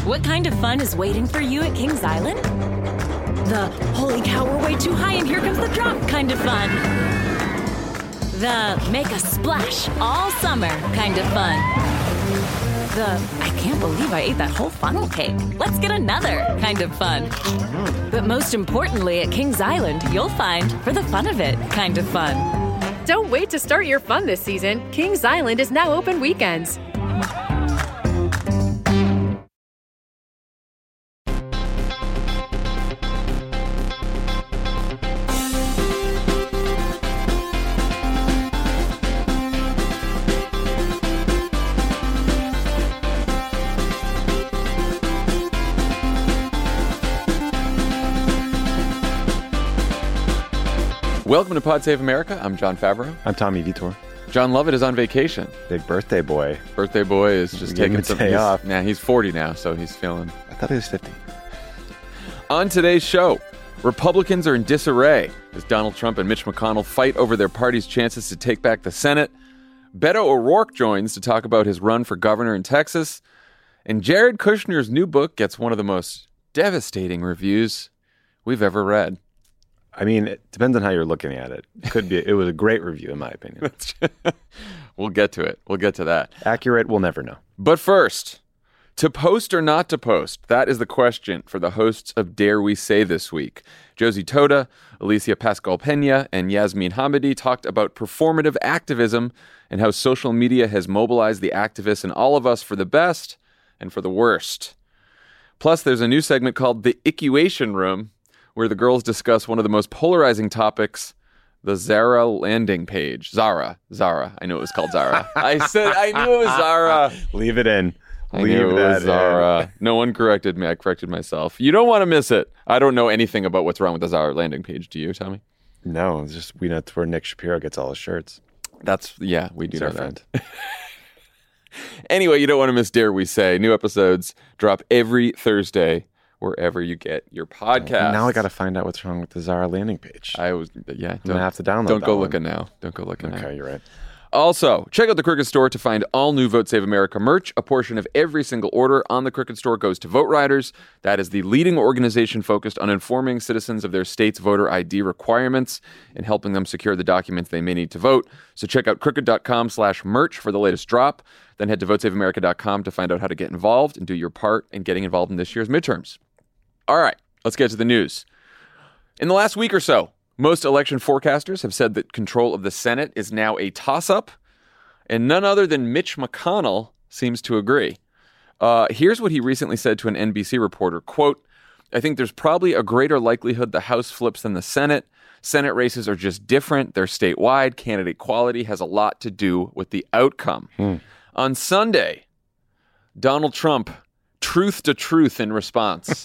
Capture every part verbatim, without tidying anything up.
What kind of fun is waiting for you at Kings Island? The holy cow, we're way too high and here comes the drop kind of fun. The make a splash all summer kind of fun. The I can't believe I ate that whole funnel cake. Let's get another kind of fun. But most importantly, at Kings Island, you'll find for the fun of it kind of fun. Don't wait to start your fun this season. Kings Island is now open weekends. Welcome to Pod Save America. I'm John Favreau. I'm Tommy Vitor. John Lovett is on vacation. Big birthday boy. Birthday boy is just taking some day off. Nah, he's forty now, so he's feeling. I thought he was fifty. On today's show, Republicans are in disarray as Donald Trump and Mitch McConnell fight over their party's chances to take back the Senate. Beto O'Rourke joins to talk about his run for governor in Texas. And Jared Kushner's new book gets one of the most devastating reviews we've ever read. I mean, it depends on how you're looking at it. It could be. It was a great review, in my opinion. We'll get to it. We'll get to that. Accurate, we'll never know. But first, to post or not to post? That is the question for the hosts of Dare We Say this week. Josie Toda, Alicia Pascal-Pena, and Yasmin Hamidi talked about performative activism and how social media has mobilized the activists in all of us for the best and for the worst. Plus, there's a new segment called The Ickuation Room, where the girls discuss one of the most polarizing topics, the Zara landing page. Zara. Zara. I knew it was called Zara. I said, I knew it was Zara. Leave it in. I Leave knew it that was Zara. in. No one corrected me. I corrected myself. You don't want to miss it. I don't know anything about what's wrong with the Zara landing page. Do you, Tommy? No, it's just we know it's where Nick Shapiro gets all his shirts. That's, yeah, we do He's know our that. friend. Anyway, you don't want to miss Dare We Say. New episodes drop every Thursday wherever you get your podcast. Now I got to find out what's wrong with the Zara landing page. I was, yeah. I'm going to have to download Don't that go one. looking now. Don't go looking now. Okay, you're right. Also, check out the Crooked Store to find all new Vote Save America merch. A portion of every single order on the Crooked Store goes to Vote Riders. That is the leading organization focused on informing citizens of their state's voter I D requirements and helping them secure the documents they may need to vote. So check out crooked.com slash merch for the latest drop. Then head to vote save america dot com to find out how to get involved and do your part in getting involved in this year's midterms. All right, let's get to the news. In the last week or so, most election forecasters have said that control of the Senate is now a toss-up, and none other than Mitch McConnell seems to agree. Uh, here's what he recently said to an N B C reporter, quote, "I think there's probably a greater likelihood the House flips than the Senate. Senate races are just different. They're statewide. Candidate quality has a lot to do with the outcome." Hmm. On Sunday, Donald Trump truth to truth in response.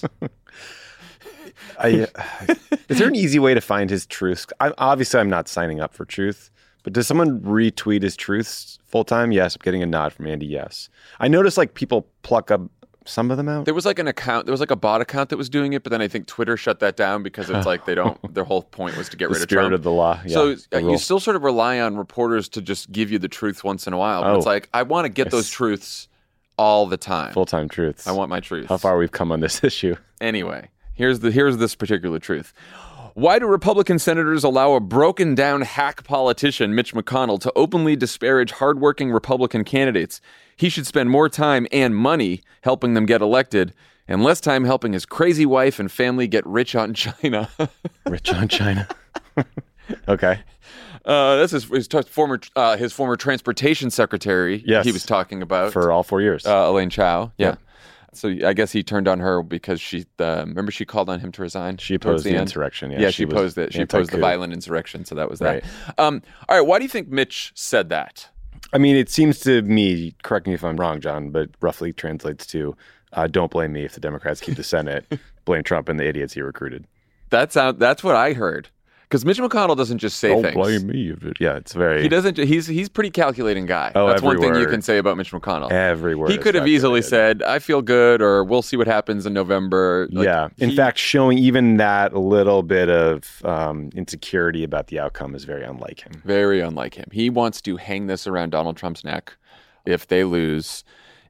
I, uh, is there an easy way to find his truths? I, obviously, I'm not signing up for truth, but does someone retweet his truths full time? Yes, I'm getting a nod from Andy. Yes, I noticed like people pluck up some of them out. There was like an account, there was like a bot account that was doing it, but then I think Twitter shut that down because it's like they don't. Their whole point was to get the rid of spirit Trump. of the law. Yeah, so the uh, you rule. still sort of rely on reporters to just give you the truth once in a while. But Oh. it's like I want to get those Yes. truths all the time. Full time truths. I want my truths. How far we've come on this issue. Anyway, here's the here's this particular truth. Why do Republican senators allow a broken down hack politician, Mitch McConnell, to openly disparage hardworking Republican candidates? He should spend more time and money helping them get elected and less time helping his crazy wife and family get rich on China. Rich on China. Okay. Uh, this is his t- former uh, his former transportation secretary. Yes. He was talking about For all four years. uh, Elaine Chao. Yeah. Yeah. So I guess he turned on her because she uh, remember she called on him to resign. She towards opposed the, end? insurrection. Yeah, Yeah, she, was opposed it. She opposed the anti-coup. violent insurrection. So that was that. Right. Um, all right. Why do you think Mitch said that? I mean, it seems to me, correct me if I'm wrong, John, but roughly translates to uh, don't blame me if the Democrats keep the Senate. Blame Trump and the idiots he recruited. That's how, that's what I heard. Because Mitch McConnell doesn't just say Don't things. blame me. If it, yeah, it's very... He doesn't. He's he's a pretty calculating guy. Oh, That's one every thing you word. can say about Mitch McConnell. Every word He is could have easily calculated. said, "I feel good," or "We'll see what happens in November." Like, yeah. In he- fact, showing even that little bit of um, insecurity about the outcome is very unlike him. very unlike him. He wants to hang this around Donald Trump's neck if they lose.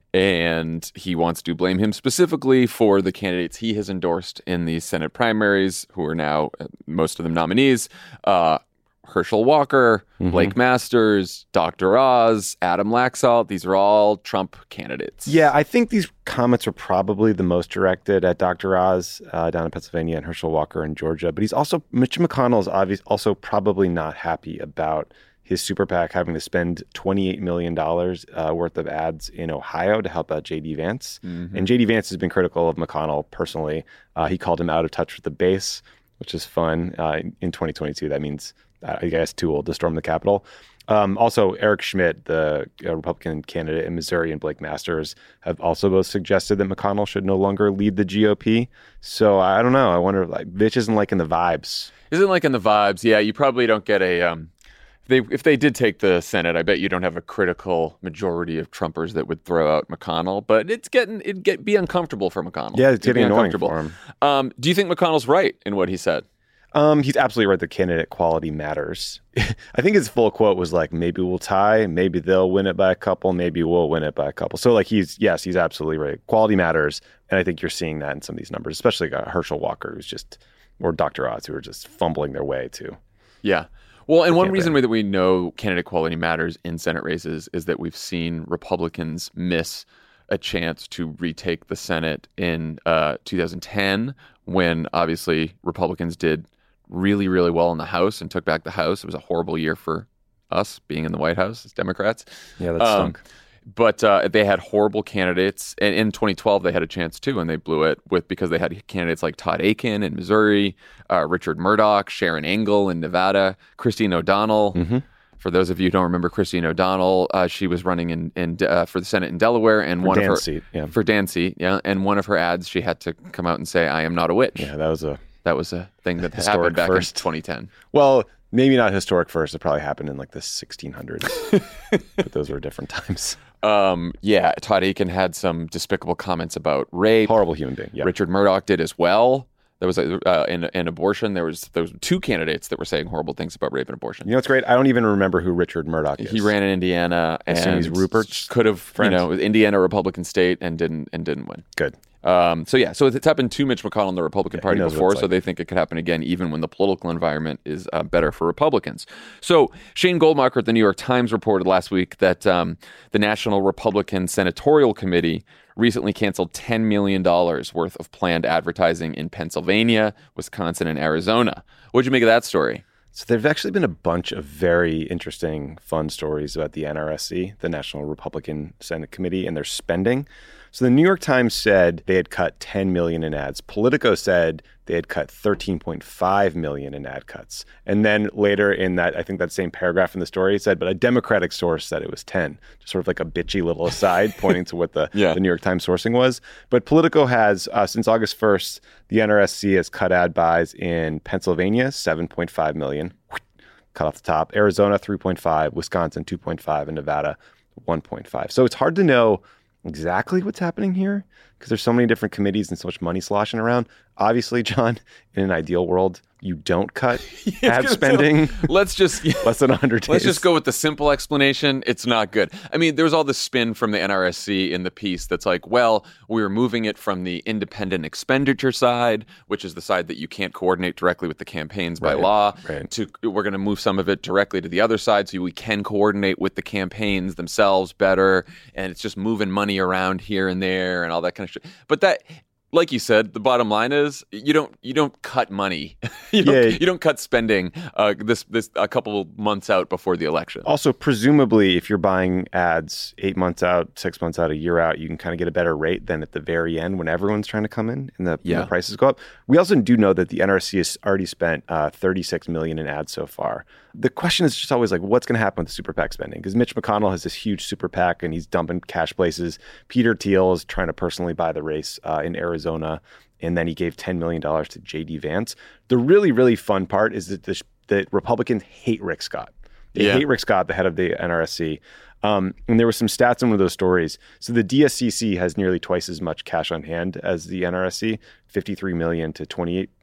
And he wants to blame him specifically for the candidates he has endorsed in the Senate primaries, who are now, most of them, nominees. Uh, Herschel Walker, mm-hmm. Blake Masters, Doctor Oz, Adam Laxalt. These are all Trump candidates. Yeah, I think these comments are probably the most directed at Doctor Oz uh, down in Pennsylvania and Herschel Walker in Georgia. But he's also, Mitch McConnell is obvious, also probably not happy about his super PAC having to spend twenty-eight million dollars uh, worth of ads in Ohio to help out J D Vance. Mm-hmm. And J D Vance has been critical of McConnell personally. Uh, he called him out of touch with the base, which is fun. Uh, in twenty twenty-two, that means, I guess, too old to storm the Capitol. Um, also, Eric Schmidt, the uh, Republican candidate in Missouri, and Blake Masters have also both suggested that McConnell should no longer lead the G O P. So I don't know. I wonder, like, Mitch isn't liking the vibes. Isn't liking the vibes. Yeah, you probably don't get a... Um... They, if they did take the Senate, I bet you don't have a critical majority of Trumpers that would throw out McConnell. But it's getting it'd get be uncomfortable for McConnell. Yeah, it's getting It'd be annoying for him. Um, do you think McConnell's right in what he said? Um, he's absolutely right that candidate quality matters. I think his full quote was like, maybe we'll tie, maybe they'll win it by a couple, maybe we'll win it by a couple. So like he's, yes, he's absolutely right. Quality matters. And I think you're seeing that in some of these numbers, especially uh, Herschel Walker, who's just, or Doctor Oz, who are just fumbling their way too. Yeah. Well, and one reason that we know candidate quality matters in Senate races is that we've seen Republicans miss a chance to retake the Senate in uh, two thousand ten, when obviously Republicans did really, really well in the House and took back the House. It was a horrible year for us being in the White House as Democrats. Yeah, that stunk. Um, But uh, they had horrible candidates. And in twenty twelve, they had a chance, too, and they blew it with because they had candidates like Todd Akin in Missouri, uh, Richard Murdoch, Sharon Engel in Nevada, Christine O'Donnell. Mm-hmm. For those of you who don't remember Christine O'Donnell, uh, she was running in, in uh, for the Senate in Delaware. And for one Dan's of her seat, yeah. For Dan's seat, yeah. And one of her ads, she had to come out and say, I am not a witch. Yeah, that was a... That was a thing that happened back first. in twenty ten. Well, maybe not historic first. It probably happened in like the sixteen hundreds. But those were different times. Um, yeah, Todd Akin had some despicable comments about rape. Horrible human being. Yep. Richard Murdoch did as well. There was a, uh, in, in abortion. There was there was two candidates that were saying horrible things about rape and abortion. You know what's great? I don't even remember who Richard Murdoch is. He ran in Indiana, I and he's Rupert's could have friend. you know Indiana Republican state and didn't and didn't win. Good. Um, so yeah, so it's happened to Mitch McConnell and the Republican yeah, Party before, so like. they think it could happen again, even when the political environment is uh, better for Republicans. So Shane Goldmacher at the New York Times reported last week that um, the National Republican Senatorial Committee recently canceled ten million dollars worth of planned advertising in Pennsylvania, Wisconsin, and Arizona. What'd you make of that story? So there've actually been a bunch of very interesting, fun stories about the N R S C, the National Republican Senate Committee, and their spending. So the New York Times said they had cut ten million dollars in ads. Politico said they had cut thirteen point five million dollars in ad cuts. And then later in that, I think that same paragraph in the story, it said, but a Democratic source said it was ten. Just sort of like a bitchy little aside pointing to what the, yeah. the New York Times sourcing was. But Politico has, uh, since August first, the N R S C has cut ad buys in Pennsylvania, seven point five million dollars. Cut off the top. Arizona, three point five, Wisconsin, two point five, and Nevada, one point five. So it's hard to know exactly what's happening here because there's so many different committees and so much money sloshing around. Obviously, John, in an ideal world, you don't cut yeah, ad spending. Say, let's just less than one hundred days. Let's just go with the simple explanation. It's not good. I mean, there's all this spin from the N R S C in the piece that's like, well, we're moving it from the independent expenditure side, which is the side that you can't coordinate directly with the campaigns by right, law, right. to we're going to move some of it directly to the other side so we can coordinate with the campaigns themselves better. And it's just moving money around here and there and all that kind of shit. But that... Like you said, the bottom line is you don't you don't cut money, you, don't, yeah. you don't cut spending uh, this this a couple months out before the election. Also, presumably, if you're buying ads eight months out, six months out, a year out, you can kind of get a better rate than at the very end when everyone's trying to come in and the, yeah. and the prices go up. We also do know that the N R C has already spent uh, thirty-six million dollars in ads so far. The question is just always like, what's going to happen with the super PAC spending? Because Mitch McConnell has this huge super PAC and he's dumping cash places. Peter Thiel is trying to personally buy the race uh, in Arizona. And then he gave ten million dollars to J D Vance. The really, really fun part is that the, the Republicans hate Rick Scott. They yeah. hate Rick Scott, the head of the N R S C. Um, and there were some stats in one of those stories. So the D S C C has nearly twice as much cash on hand as the N R S C, fifty-three million dollars to twenty-eight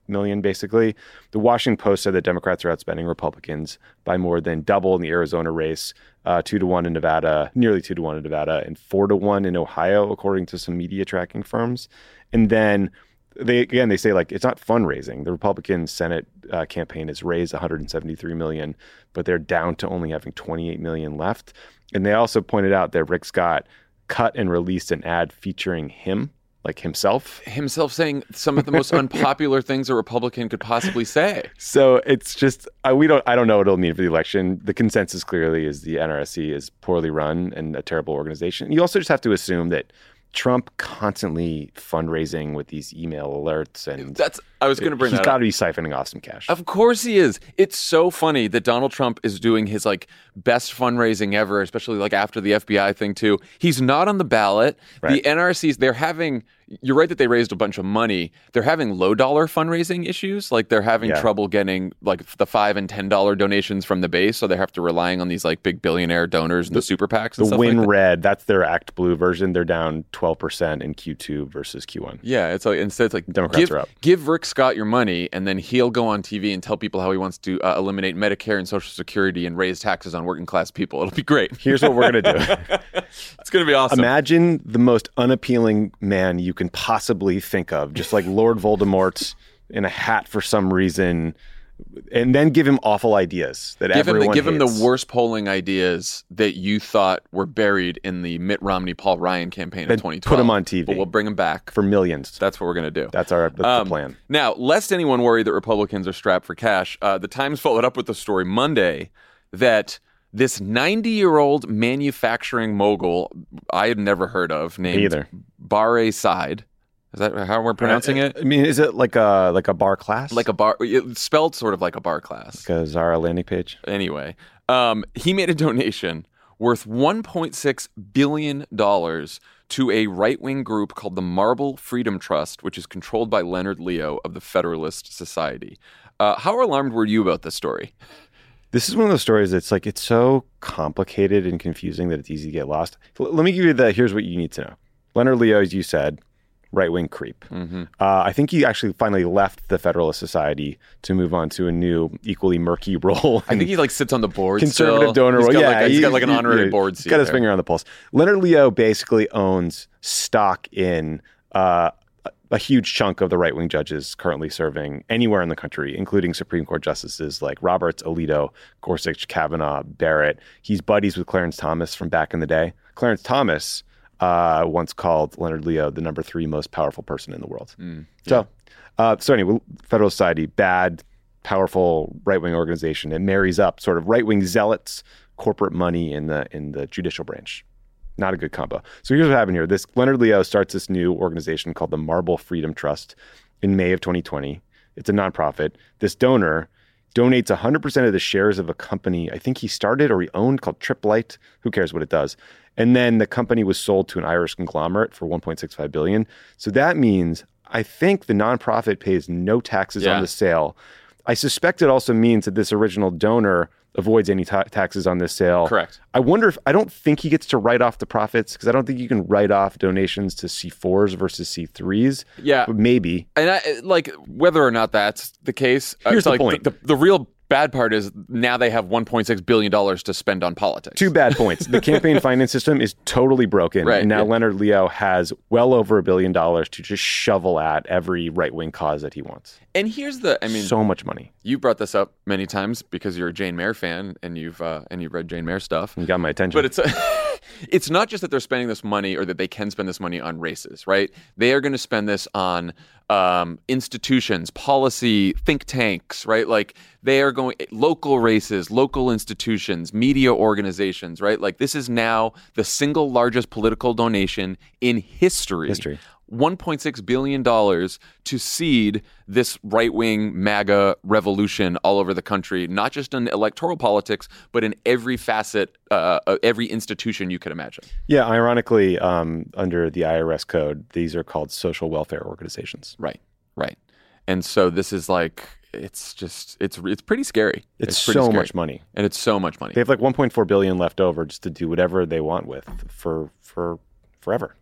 million, basically. The Washington Post said that Democrats are outspending Republicans by more than double in the Arizona race, uh, two to one in Nevada, nearly two to one in Nevada, and four to one in Ohio, according to some media tracking firms. And then they again they say like it's not fundraising. The Republican Senate uh, campaign has raised one hundred seventy-three million dollars, but they're down to only having twenty-eight million dollars left. And they also pointed out that Rick Scott cut and released an ad featuring him, like himself. Himself saying some of the most unpopular things a Republican could possibly say. So it's just I, we don't I don't know what it'll mean for the election. The consensus clearly is the N R S C is poorly run and a terrible organization. You also just have to assume that Trump constantly fundraising with these email alerts, and that's I was going to bring he's that got up. to be siphoning off some cash. Of course he is. It's so funny that Donald Trump is doing his like best fundraising ever, especially like after the F B I thing too. He's not on the ballot. Right. The N R S Cs, they're having. You're right that they raised a bunch of money. They're having low dollar fundraising issues. Like they're having Yeah. trouble getting like the five and ten dollar donations from the base, so they have to relying on these like big billionaire donors and the, the super PACs. And the stuff Win like that. Red, that's their Act Blue version. They're down twelve percent in Q two versus Q one. Yeah, it's like instead it's like Democrats give, are up. give Rick Scott your money, and then he'll go on T V and tell people how he wants to uh, eliminate Medicare and Social Security and raise taxes on working class people. It'll be great. Here's what we're going to do. It's going to be awesome. Imagine the most unappealing man you can possibly think of, just like Lord Voldemort in a hat for some reason, and then give him awful ideas that give him the, everyone give him the hates. worst polling ideas that you thought were buried in the Mitt Romney Paul Ryan campaign Then in twenty twelve. put 'em on T V. But we'll bring them back. for millions. That's what we're going to do. That's our that's Um, the plan. Now, lest anyone worry that Republicans are strapped for cash, uh, the Times followed up with the story Monday that this ninety-year-old manufacturing mogul I had never heard of, named either. Barre Side. Is that how we're pronouncing I, it? I mean, is it like a like a bar class? Like a bar, it's spelled sort of like a bar class. like a Zara landing page? Anyway, um, he made a donation worth one point six billion dollars to a right-wing group called the Marble Freedom Trust, which is controlled by Leonard Leo of the Federalist Society. Uh, how alarmed were you about this story? This is one of those stories that's like, it's so complicated and confusing that it's easy to get lost. L- let me give you the, here's what you need to know. Leonard Leo, as you said, right-wing creep. Mm-hmm. Uh, I think he actually finally left the Federalist Society to move on to a new, equally murky role. I think he like sits on the board. Conservative still. donor He's role. got Yeah, like a, he's he- got like an he- honorary yeah, board he's seat. got his there. finger on the pulse. Leonard Leo basically owns stock in uh, a- a huge chunk of the right-wing judges currently serving anywhere in the country, including Supreme Court justices like Roberts, Alito, Gorsuch, Kavanaugh, Barrett. He's buddies with Clarence Thomas from back in the day. Clarence Thomas uh, once called Leonard Leo the number three most powerful person in the world. Mm, So, uh, so anyway, Federal Society, bad, powerful right-wing organization. It marries up sort of right-wing zealots, corporate money in the in the judicial branch. Not a good combo. So here's what happened here. This Leonard Leo starts this new organization called the Marble Freedom Trust in May of twenty twenty. It's a nonprofit. This donor donates one hundred percent of the shares of a company I think he started or he owned called Triplight. Who cares what it does? And then the company was sold to an Irish conglomerate for one point six five billion dollars. So that means I think the nonprofit pays no taxes Yeah. on the sale. I suspect it also means that this original donor avoids any ta- taxes on this sale. Correct. I wonder if, I don't think he gets to write off the profits because I don't think you can write off donations to C fours versus C threes. Yeah. But maybe. And I, like whether or not that's the case, uh, Here's it's the like point. The, the, the real bad part is now they have one point six billion dollars to spend on politics. Two bad points. The campaign finance system is totally broken. Right, And now yeah. Leonard Leo has well over a billion dollars to just shovel at every right-wing cause that he wants. And here's the, I mean, so much money. you brought this up many times because you're a Jane Mayer fan and you've uh, and you've read Jane Mayer stuff. You got my attention. But it's it's not just that they're spending this money or that they can spend this money on races, right? They are going to spend this on um, institutions, policy, think tanks, right? Like they are going local races, local institutions, media organizations, right? Like this is now the single largest political donation in history. History. one point six billion dollars to seed this right-wing MAGA revolution all over the country, not just in electoral politics, but in every facet, uh, of every institution you could imagine. yeah, ironically, um, under the I R S code, these are called social welfare organizations. Right, right. And so this is like, it's just, it's it's pretty scary. It's, pretty so scary. much money. And it's so much money. They have like one point four billion left over just to do whatever they want with for for forever.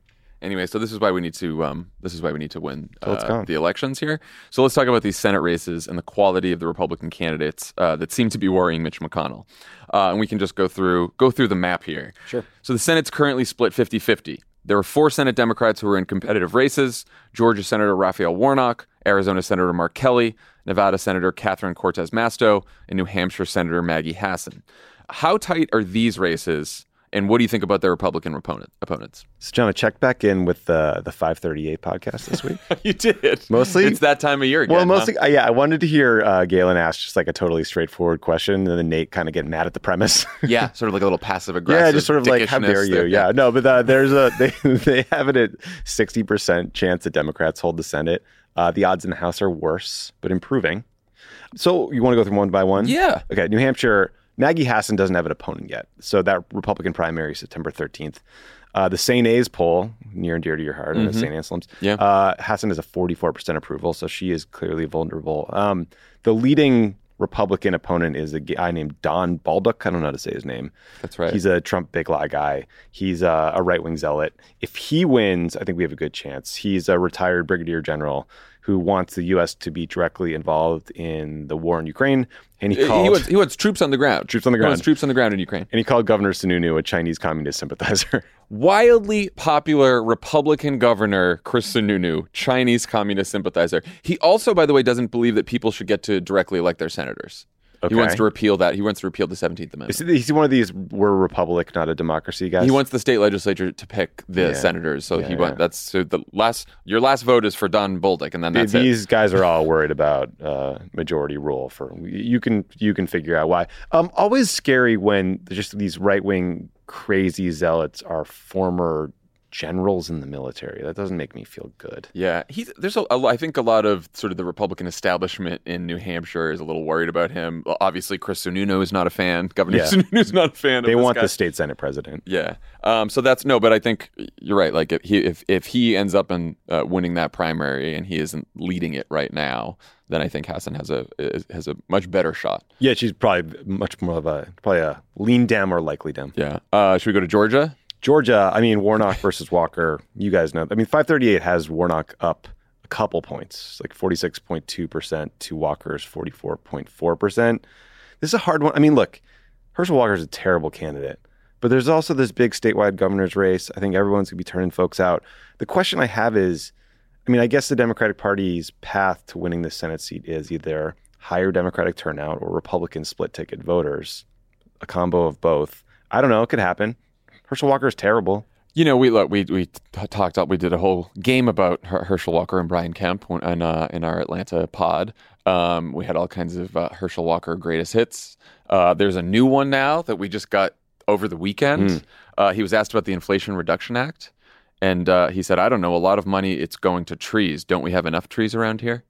Anyway, so this is why we need to um, this is why we need to win So let's uh, go. the elections here. So let's talk about these Senate races and the quality of the Republican candidates uh, that seem to be worrying Mitch McConnell. Uh, and we can just go through go through the map here. Sure. So the Senate's currently split fifty-fifty. There are four Senate Democrats who are in competitive races: Georgia Senator Raphael Warnock, Arizona Senator Mark Kelly, Nevada Senator Catherine Cortez Masto, and New Hampshire Senator Maggie Hassan. How tight are these races, and what do you think about their Republican opponent, opponents? So, John, I checked back in with the the five thirty-eight podcast this week. You did. Mostly? It's that time of year again. Well, mostly, huh? uh, yeah, I wanted to hear uh, Galen ask just like a totally straightforward question, and then Nate kind of get mad at the premise. Yeah, sort of like a little passive aggressive. Yeah, just sort of like, how dare you? there. Yeah, no, but uh, there's a they they have it at sixty percent chance that Democrats hold the Senate. Uh, the odds in the House are worse, but improving. So you want to go through one by one? Yeah. Okay, New Hampshire. Maggie Hassan doesn't have an opponent yet, so that Republican primary is September thirteenth. Uh, the Saint A's poll, near and dear to your heart, mm-hmm. Saint Anselm's, yeah. uh, Hassan is a forty-four percent approval, so she is clearly vulnerable. Um, the leading Republican opponent is a guy named Don Baldock. I don't know how to say his name. That's right. He's a Trump big lie guy. He's a, a right-wing zealot. If he wins, I think we have a good chance. He's a retired brigadier general who wants the U S to be directly involved in the war in Ukraine. And he called... He wants, he wants troops on the ground. Troops on the He ground. wants troops on the ground in Ukraine. And he called Governor Sununu a Chinese communist sympathizer. Wildly popular Republican governor, Chris Sununu, Chinese communist sympathizer. He also, by the way, doesn't believe that people should get to directly elect their senators. Okay. He wants to repeal that. He wants to repeal the seventeenth Amendment. Is he one of these we're a republic, not a democracy guys? He wants the state legislature to pick the Yeah. senators. So Yeah, he wants yeah. that's so the last your last vote is for Don Bolduc, and then that's it. These guys are all worried about uh, majority rule. For you can you can figure out why. Um, always scary when just these right wing crazy zealots are former generals in the military. That doesn't make me feel good. Yeah, he's there's a, a I think a lot of sort of the Republican establishment in New Hampshire is a little worried about him. Well, obviously, Chris Sununu is not a fan. Governor Yeah. Sununu is not a fan. They of this want guy. the state senate president. Yeah. Um, so that's no, but I think you're right. Like if he if, if he ends up in uh, winning that primary and he isn't leading it right now, then I think Hassan has a has a much better shot. Yeah, she's probably much more of a probably a lean Dem or likely Dem. Yeah. Uh, should we go to Georgia? Georgia, I mean, Warnock versus Walker, you guys know. I mean, five thirty-eight has Warnock up a couple points, like forty-six point two percent to Walker's forty-four point four percent. This is a hard one. I mean, look, Herschel Walker is a terrible candidate, but there's also this big statewide governor's race. I think everyone's going to be turning folks out. The question I have is, I mean, I guess the Democratic Party's path to winning the Senate seat is either higher Democratic turnout or Republican split ticket voters, a combo of both. I don't know. It could happen. Herschel Walker is terrible. You know, we look, we we t- talked up. We did a whole game about Her- Herschel Walker and Brian Kemp when, in, uh, in our Atlanta pod. Um, we had all kinds of uh, Herschel Walker greatest hits. Uh, there's a new one now that we just got over the weekend. Mm. Uh, he was asked about the Inflation Reduction Act, and uh, he said, "I don't know. A lot of money. It's going to trees. Don't we have enough trees around here?"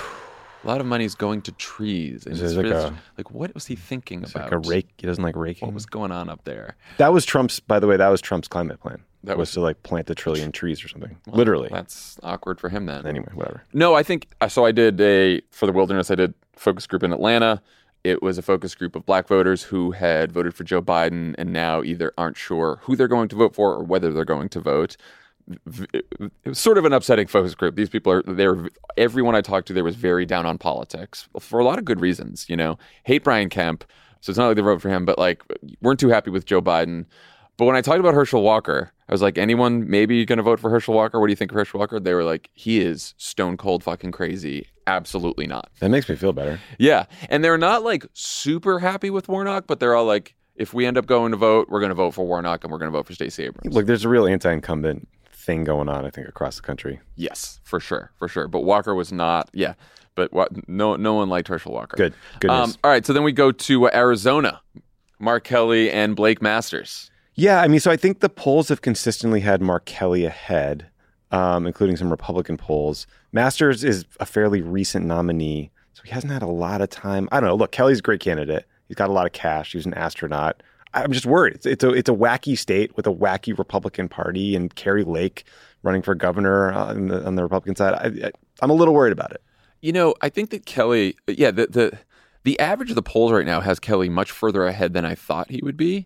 A lot of money is going to trees. And This it's is like just- a- like, what was he thinking It's about? like a rake. He doesn't like raking. What was going on up there? That was Trump's, by the way, that was Trump's climate plan. That That was was- to like plant a trillion trees or something. Well, Literally. That's awkward for him then. Anyway, whatever. No, I think so. I did a for the wilderness. I did focus group in Atlanta. It was a focus group of black voters who had voted for Joe Biden and now either aren't sure who they're going to vote for or whether they're going to vote. It was sort of an upsetting focus group. These people are they were everyone I talked to there was very down on politics for a lot of good reasons. You know, hate Brian Kemp, so it's not like they voted for him, but like weren't too happy with Joe Biden. But when I talked about Herschel Walker, I was like, anyone maybe going to vote for Herschel Walker? What do you think of Herschel Walker? They were like, he is stone cold fucking crazy. Absolutely not. That makes me feel better. Yeah. And they're not like super happy with Warnock, but they're all like, if we end up going to vote, we're going to vote for Warnock and we're going to vote for Stacey Abrams. Look, there's a real anti-incumbent thing going on, I think, across the country. Yes, for sure. For sure. But Walker was not. Yeah. But what, no no one liked Herschel Walker. Good. Good Um, news. all right. So then we go to uh, Arizona. Mark Kelly and Blake Masters. Yeah, I mean, so I think the polls have consistently had Mark Kelly ahead, um, including some Republican polls. Masters is a fairly recent nominee, so he hasn't had a lot of time. I don't know. Look, Kelly's a great candidate. He's got a lot of cash. He's an astronaut. I'm just worried. It's, it's a it's a wacky state with a wacky Republican Party and Carrie Lake running for governor on the, on the Republican side. I, I, I'm a little worried about it. You know, I think that Kelly, yeah, the, the the average of the polls right now has Kelly much further ahead than I thought he would be.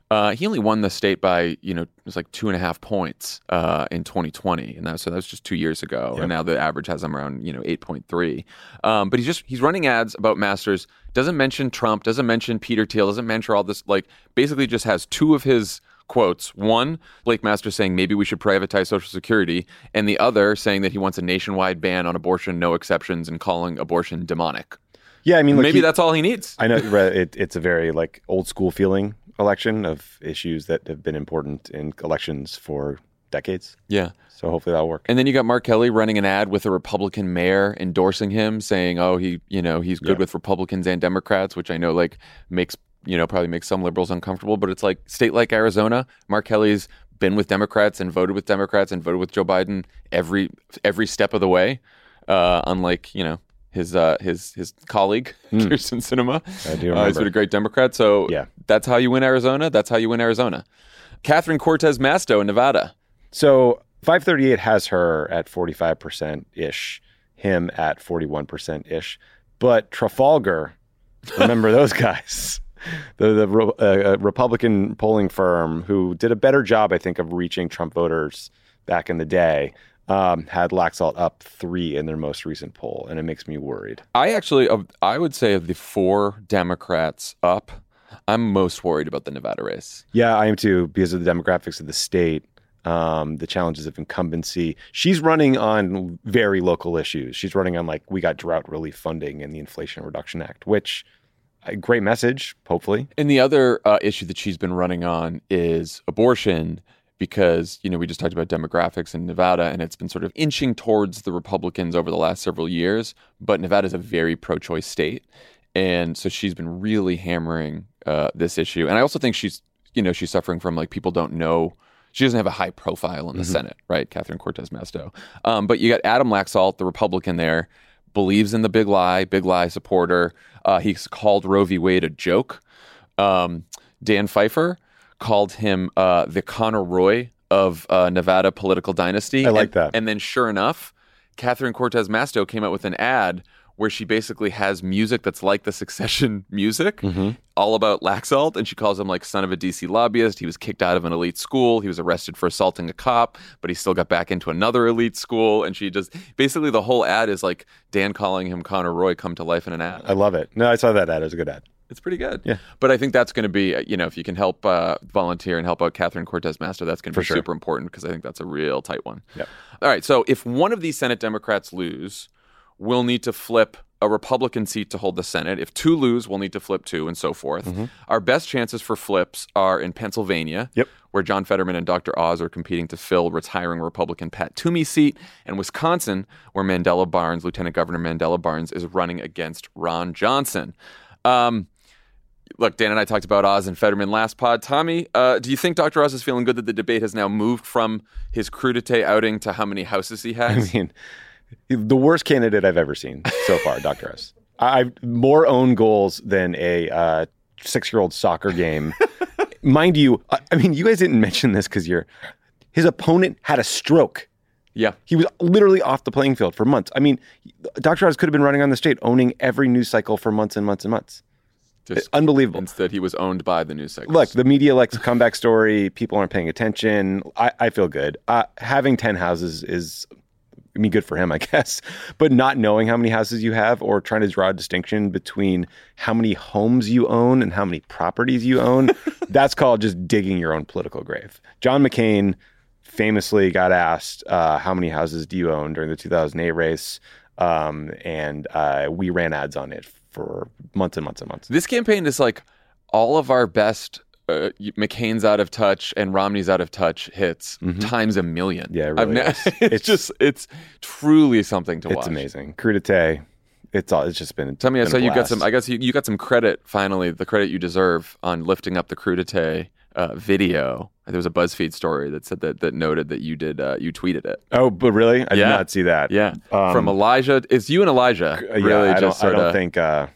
Uh, he only won the state by, you know, it was like two and a half points uh, in twenty twenty, and that was, so that was just two years ago. Yep. And now the average has him around, you know, eight point three. Um, but he's just he's running ads about Masters. Doesn't mention Trump. Doesn't mention Peter Thiel. Doesn't mention all this. Like, basically, just has two of his quotes. One, Blake Masters saying maybe we should privatize Social Security, and the other saying that he wants a nationwide ban on abortion, no exceptions, and calling abortion demonic. Yeah, I mean, like maybe he, that's all he needs. I know it, it's a very like old school feeling election of issues that have been important in elections for decades. Yeah. So hopefully that'll work. And then you got Mark Kelly running an ad with a Republican mayor endorsing him, saying, "Oh, he, you know, he's good Yeah. with Republicans and Democrats," which I know like makes, you know, probably makes some liberals uncomfortable. But it's like state like Arizona, Mark Kelly's been with Democrats and voted with Democrats and voted with Joe Biden every every step of the way. Uh, unlike, you know, his uh, his his colleague Mm. Kirsten Sinema. I do Uh, remember. he's been a great Democrat. So Yeah. that's how you win Arizona. That's how you win Arizona. Catherine Cortez Masto in Nevada. So five thirty-eight has her at forty-five percent ish, him at forty-one percent ish. But Trafalgar, remember those guys? The, the uh, Republican polling firm who did a better job, I think, of reaching Trump voters back in the day, um, had Laxalt up three in their most recent poll, and it makes me worried. I actually, of I would say of the four Democrats up, I'm most worried about the Nevada race. Yeah, I am too, because of the demographics of the state, um, the challenges of incumbency. She's running on very local issues. She's running on like, we got drought relief funding and the Inflation Reduction Act, which a great message, hopefully. And the other uh, issue that she's been running on is abortion, because, you know, we just talked about demographics in Nevada, and it's been sort of inching towards the Republicans over the last several years. But Nevada is a very pro-choice state. And so she's been really hammering uh, this issue. And I also think she's, you know, she's suffering from like people don't know. She doesn't have a high profile in the Mm-hmm. Senate, right? Catherine Cortez Masto. Um, but you got Adam Laxalt, the Republican there, believes in the big lie, big lie supporter. Uh, he's called Roe v. Wade a joke. Um, Dan Pfeiffer called him uh, the Conor Roy of uh, Nevada political dynasty. I like and, that. And then sure enough, Catherine Cortez Masto came out with an ad where she basically has music that's like the Succession music, Mm-hmm. all about Laxalt, and she calls him like son of a D C lobbyist. He was kicked out of an elite school. He was arrested for assaulting a cop, but he still got back into another elite school. And she just basically the whole ad is like Dan calling him Conor Roy come to life in an ad. I love it. No, I saw that ad. It was a good ad. It's pretty good. Yeah. But I think that's going to be, uh, you know, if you can help uh, volunteer and help out Catherine Cortez Masto, that's going to For be sure. super important, because I think that's a real tight one. Yep. All right. So if one of these Senate Democrats lose, we'll need to flip a Republican seat to hold the Senate. If two lose, we'll need to flip two, and so forth. Mm-hmm. Our best chances for flips are in Pennsylvania, Yep. where John Fetterman and Doctor Oz are competing to fill retiring Republican Pat Toomey's seat, and Wisconsin, where Mandela Barnes, Lieutenant Governor Mandela Barnes, is running against Ron Johnson. Um, look, Dan and I talked about Oz and Fetterman last pod. Tommy, uh, do you think Doctor Oz is feeling good that the debate has now moved from his crudité outing to how many houses he I has? mean, the worst candidate I've ever seen so far, Doctor S. I've more own goals than a uh, six-year-old soccer game. Mind you, I, I mean, you guys didn't mention this because you're. His opponent had a stroke. Yeah. He was literally off the playing field for months. I mean, Doctor Oz could have been running on the state, owning every news cycle for months and months and months. Just Unbelievable. Instead, he was owned by the news cycles. Look, the media likes a comeback story. People aren't paying attention. I, I feel good. Uh, having ten houses is, I mean, good for him, I guess. But not knowing how many houses you have, or trying to draw a distinction between how many homes you own and how many properties you own, that's called just digging your own political grave. John McCain famously got asked, uh, how many houses do you own during the two thousand eight race? Um, and uh, we ran ads on it for months and months and months. This campaign is like all of our best uh, McCain's out of touch and Romney's out of touch hits times a million. Yeah, it I've really ne- is. it's, It's- just, it's truly something to watch. It's amazing. Crudité. It's all. It's just been. Tell me, I been saw a you got blast. some. I guess you, you got some credit finally, the credit you deserve on lifting up the crudité uh, video. There was a BuzzFeed story that said that that noted that you did. Uh, you tweeted it. Oh, but really, I Yeah. did not see that. Yeah, Um, from Elijah. It's you and Elijah. Uh, yeah, really, I don't. just I sort don't of. think uh,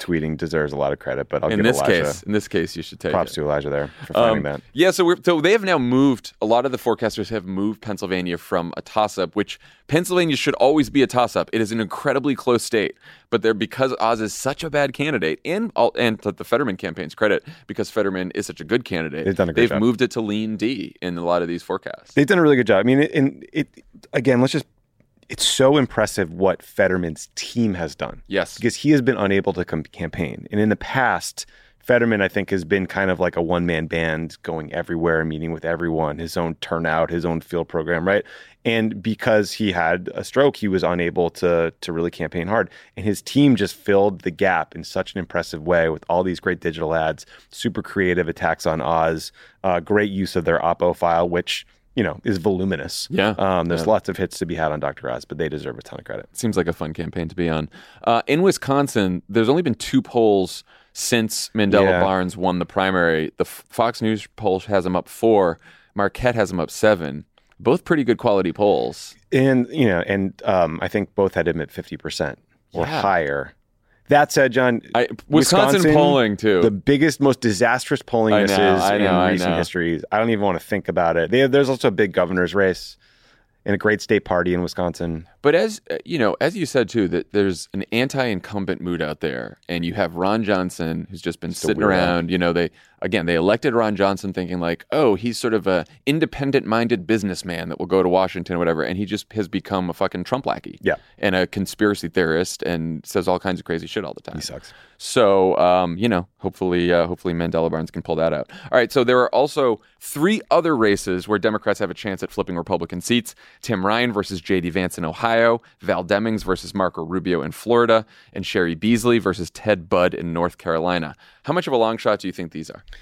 tweeting deserves a lot of credit, but I'll in give this Elijah case, in this case, you should take props it. to Elijah there for finding Um, that. Yeah, so we're so they have now moved. A lot of the forecasters have moved Pennsylvania from a toss-up, which Pennsylvania should always be a toss-up. It is an incredibly close state, but they're because Oz is such a bad candidate, and all, and to the Fetterman campaign's credit, because Fetterman is such a good candidate, They've done a great they've job. moved it to lean D in a lot of these forecasts. They've done a really good job. I mean, it, and it again, let's just. It's so impressive what Fetterman's team has done. Yes. Because he has been unable to com- campaign. And in the past, Fetterman, I think, has been kind of like a one-man band going everywhere, meeting with everyone, his own turnout, his own field program, right? And because he had a stroke, he was unable to to really campaign hard. And his team just filled the gap in such an impressive way with all these great digital ads, super creative attacks on Oz, uh, great use of their Oppo file, which... you know, is voluminous. Yeah. Um, there's Yeah. lots of hits to be had on Doctor Oz, but they deserve a ton of credit. Seems like a fun campaign to be on. Uh, in Wisconsin, there's only been two polls since Mandela Yeah. Barnes won the primary. The F- Fox News poll has him up four. Marquette has him up seven. Both pretty good quality polls. And, you know, and um, I think both had him at fifty percent or Yeah. higher. That said, John, I, Wisconsin, polling, too. The biggest, most disastrous polling I this know, is I know, in I recent know. history. I don't even want to think about it. They, there's also a big governor's race and a great state party in Wisconsin. But as uh, you know, as you said too, that there's an anti-incumbent mood out there, and you have Ron Johnson, who's just been Just a sitting weirdo. around. You know, they again they elected Ron Johnson, thinking like, oh, he's sort of a independent-minded businessman that will go to Washington or whatever, and he just has become a fucking Trump lackey, Yeah. and a conspiracy theorist, and says all kinds of crazy shit all the time. He sucks. So, um, you know, hopefully, uh, hopefully Mandela Barnes can pull that out. All right. So there are also three other races where Democrats have a chance at flipping Republican seats: Tim Ryan versus J D Vance in Ohio, Val Demings versus Marco Rubio in Florida, and Sherry Beasley versus Ted Budd in North Carolina. How much of a long shot do you think these are?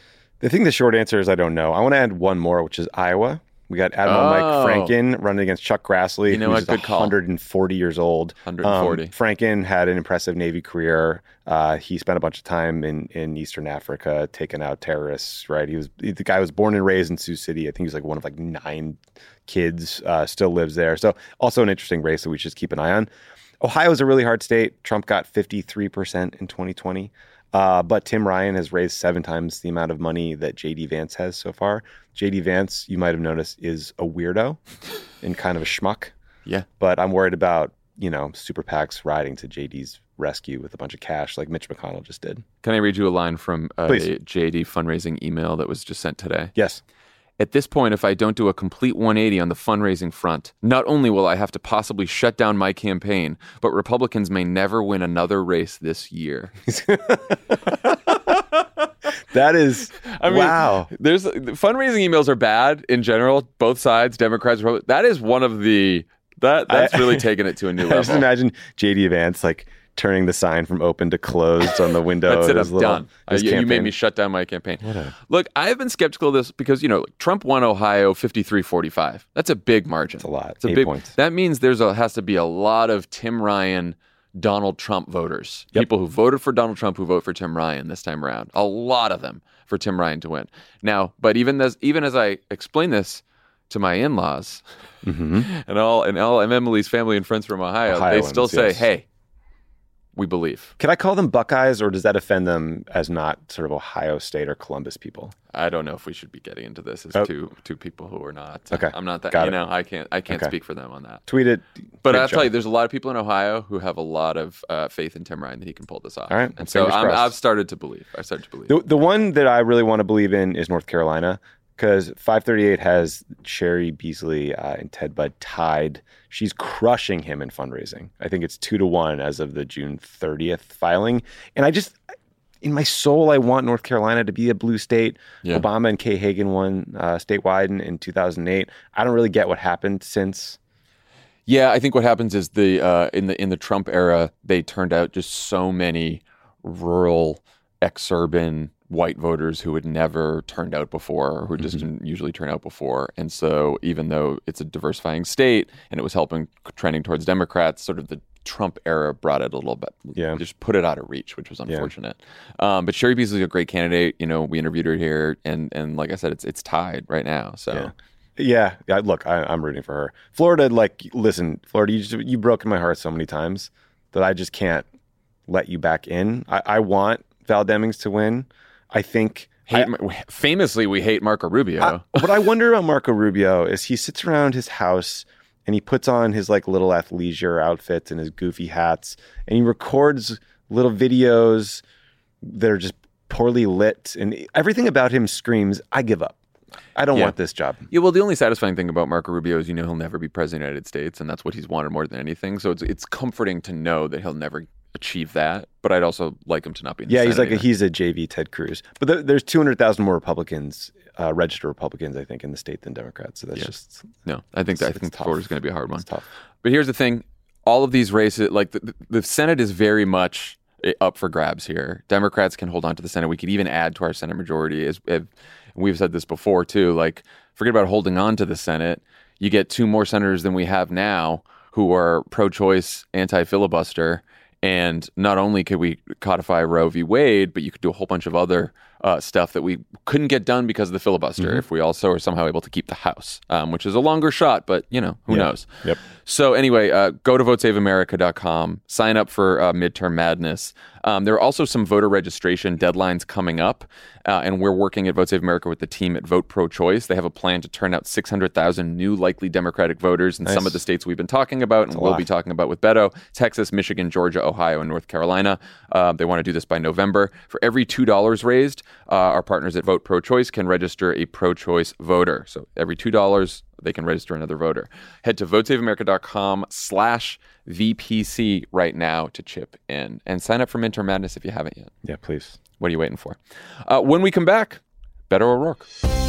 I think the short answer is I don't know. I want to add one more, which is Iowa. We got Admiral Oh. Mike Franken running against Chuck Grassley, You know who's what? Good call. one hundred forty years old. one hundred forty. Um, Franken had an impressive Navy career. Uh, he spent a bunch of time in, in Eastern Africa taking out terrorists, right? He was the guy was born and raised in Sioux City. I think he was like one of like nine kids, uh, still lives there. So also an interesting race that we should just keep an eye on. Ohio is a really hard state. Trump got fifty-three percent in twenty twenty. Uh, but Tim Ryan has raised seven times the amount of money that J D Vance has so far. J D Vance, you might have noticed, is a weirdo and kind of a schmuck. Yeah. But I'm worried about, you know, super PACs riding to J D's rescue with a bunch of cash like Mitch McConnell just did. Can I read you a line from a Please. J D fundraising email that was just sent today? Yes. At this point, if I don't do a complete one eighty on the fundraising front, not only will I have to possibly shut down my campaign, but Republicans may never win another race this year. That is, I mean, wow. There's fundraising emails are bad in general, both sides, Democrats, Republicans. That is one of the that that's I- really taken it to a new I just level. imagine J D Vance like turning the sign from open to closed on the window. That's of it. his I'm little- done. Uh, his you, you made campaign. me shut down my campaign. Look, I've been skeptical of this because, you know, Trump won Ohio fifty-three forty-five. That's a big margin. It's a lot. It's a Eight big points. That means there's a has to be a lot of Tim Ryan, Donald Trump voters. Yep. People who voted for Donald Trump who vote for Tim Ryan this time around. A lot of them for Tim Ryan to win. Now, but even as even as I explain this to my in-laws Mm-hmm. and all and all and Emily's family and friends from Ohio, Ohioans, they still say, yes. "Hey, we believe." Can I call them Buckeyes, or does that offend them as not sort of Ohio State or Columbus people? I don't know if we should be getting into this as Oh. two two people who are not. Okay. I'm not that. Got you it. know, I can't. I can't Okay. speak for them on that. Tweet it. But Great I'll tell job. you, there's a lot of people in Ohio who have a lot of uh, faith in Tim Ryan that he can pull this off. All right. And so Fingers I'm, crossed. I've started to believe. I started to believe. The, the one that I really want to believe in is North Carolina, because five thirty-eight has Sherry Beasley uh, and Ted Budd tied. She's crushing him in fundraising. I think it's two to one as of the June thirtieth filing. And I just, in my soul, I want North Carolina to be a blue state. Yeah. Obama and Kay Hagan won uh, statewide in, in two thousand eight. I don't really get what happened since. Yeah, I think what happens is the uh, in the in the Trump era, they turned out just so many rural, exurban white voters who had never turned out before, or who just didn't usually turn out before. And so, even though it's a diversifying state and it was helping trending towards Democrats, sort of the Trump era brought it a little bit, Yeah. just put it out of reach, which was unfortunate. Um, but Sherry Beasley is a great candidate. You know, we interviewed her here, and and like I said, it's it's tied right now. So. Yeah. Yeah, yeah, look, I, I'm rooting for her. Florida, like, listen, Florida, you just, you've broken my heart so many times that I just can't, let you back in. I, I want Val Demings to win. I think hate, I, famously we hate Marco Rubio. I, what I wonder about Marco Rubio is he sits around his house and he puts on his like little athleisure outfits and his goofy hats, and he records little videos that are just poorly lit, and everything about him screams, I give up. I don't yeah. want this job. Yeah, well, the only satisfying thing about Marco Rubio is, you know, he'll never be president of the United States, and that's what he's wanted more than anything. So it's it's comforting to know that he'll never achieve that. But I'd also like him to not be in the Yeah, Senate he's like a, either. he's a J V Ted Cruz. But there, there's two hundred thousand more Republicans, uh, registered Republicans, I think, in the state than Democrats. So that's yeah. just no. I think that, I it's think the tough. vote is going to be a hard one. It's tough. But here's the thing: all of these races, like the, the Senate, is very much up for grabs here. Democrats can hold on to the Senate. We could even add to our Senate majority. As, as we've said this before too. Like, forget about holding on to the Senate. You get two more senators than we have now who are pro-choice, anti-filibuster. And not only could we codify Roe v. Wade, but you could do a whole bunch of other uh, stuff that we couldn't get done because of the filibuster mm-hmm. if we also are somehow able to keep the House, um, which is a longer shot, but, you know, who yeah. knows? Yep. So anyway, uh, go to vote save america dot com, sign up for uh, Midterm Madness. Um, there are also some voter registration deadlines coming up, uh, and we're working at Vote Save America with the team at Vote Pro Choice. They have a plan to turn out six hundred thousand new likely Democratic voters in nice. some of the states we've been talking about and we'll be talking about with Beto: Texas, Michigan, Georgia, Ohio, and North Carolina. Uh, they want to do this by November. For every two dollars raised, uh, our partners at Vote Pro Choice can register a pro-choice voter. So every two dollars, they can register another voter. Head to vote save america dot com slash V P C right now to chip in. And sign up for Midterm Madness if you haven't yet. Yeah, please. What are you waiting for? Uh, when we come back, Beto O'Rourke.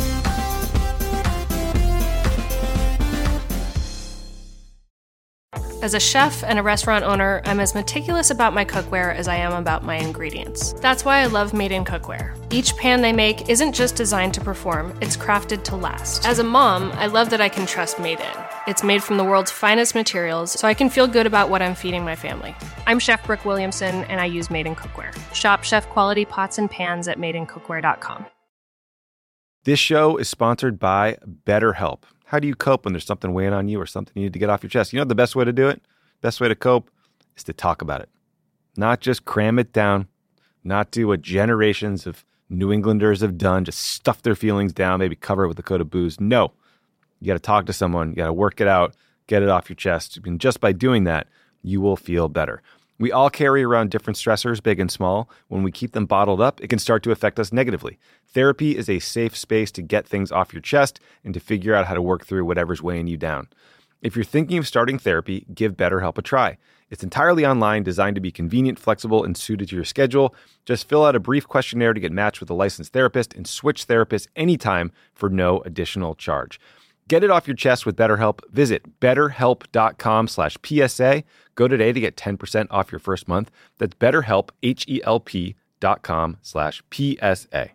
As a chef and a restaurant owner, I'm as meticulous about my cookware as I am about my ingredients. That's why I love Made in Cookware. Each pan they make isn't just designed to perform, it's crafted to last. As a mom, I love that I can trust Made in. It's made from the world's finest materials, so I can feel good about what I'm feeding my family. I'm Chef Brooke Williamson, and I use Made in Cookware. Shop chef-quality pots and pans at made in cookware dot com. This show is sponsored by BetterHelp. How do you cope when there's something weighing on you or something you need to get off your chest? You know the best way to do it? Best way to cope is to talk about it. Not just cram it down, not do what generations of New Englanders have done, just stuff their feelings down, maybe cover it with a coat of booze. No. You got to talk to someone. You got to work it out, get it off your chest. And just by doing that, you will feel better. We all carry around different stressors, big and small. When we keep them bottled up, it can start to affect us negatively. Therapy is a safe space to get things off your chest and to figure out how to work through whatever's weighing you down. If you're thinking of starting therapy, give BetterHelp a try. It's entirely online, designed to be convenient, flexible, and suited to your schedule. Just fill out a brief questionnaire to get matched with a licensed therapist and switch therapists anytime for no additional charge. Get it off your chest with BetterHelp. Visit betterhelp.com slash PSA. Go today to get ten percent off your first month. That's betterhelp, H-E-L-P dot com slash P-S-A.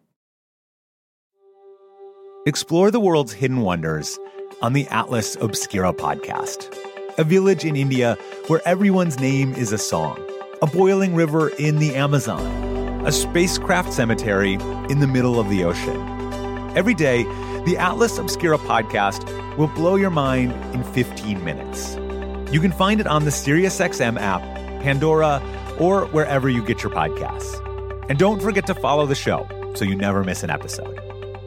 Explore the world's hidden wonders on the Atlas Obscura podcast. A village in India where everyone's name is a song. A boiling river in the Amazon. A spacecraft cemetery in the middle of the ocean. Every day, the Atlas Obscura podcast will blow your mind in fifteen minutes. You can find it on the SiriusXM app, Pandora, or wherever you get your podcasts. And don't forget to follow the show so you never miss an episode.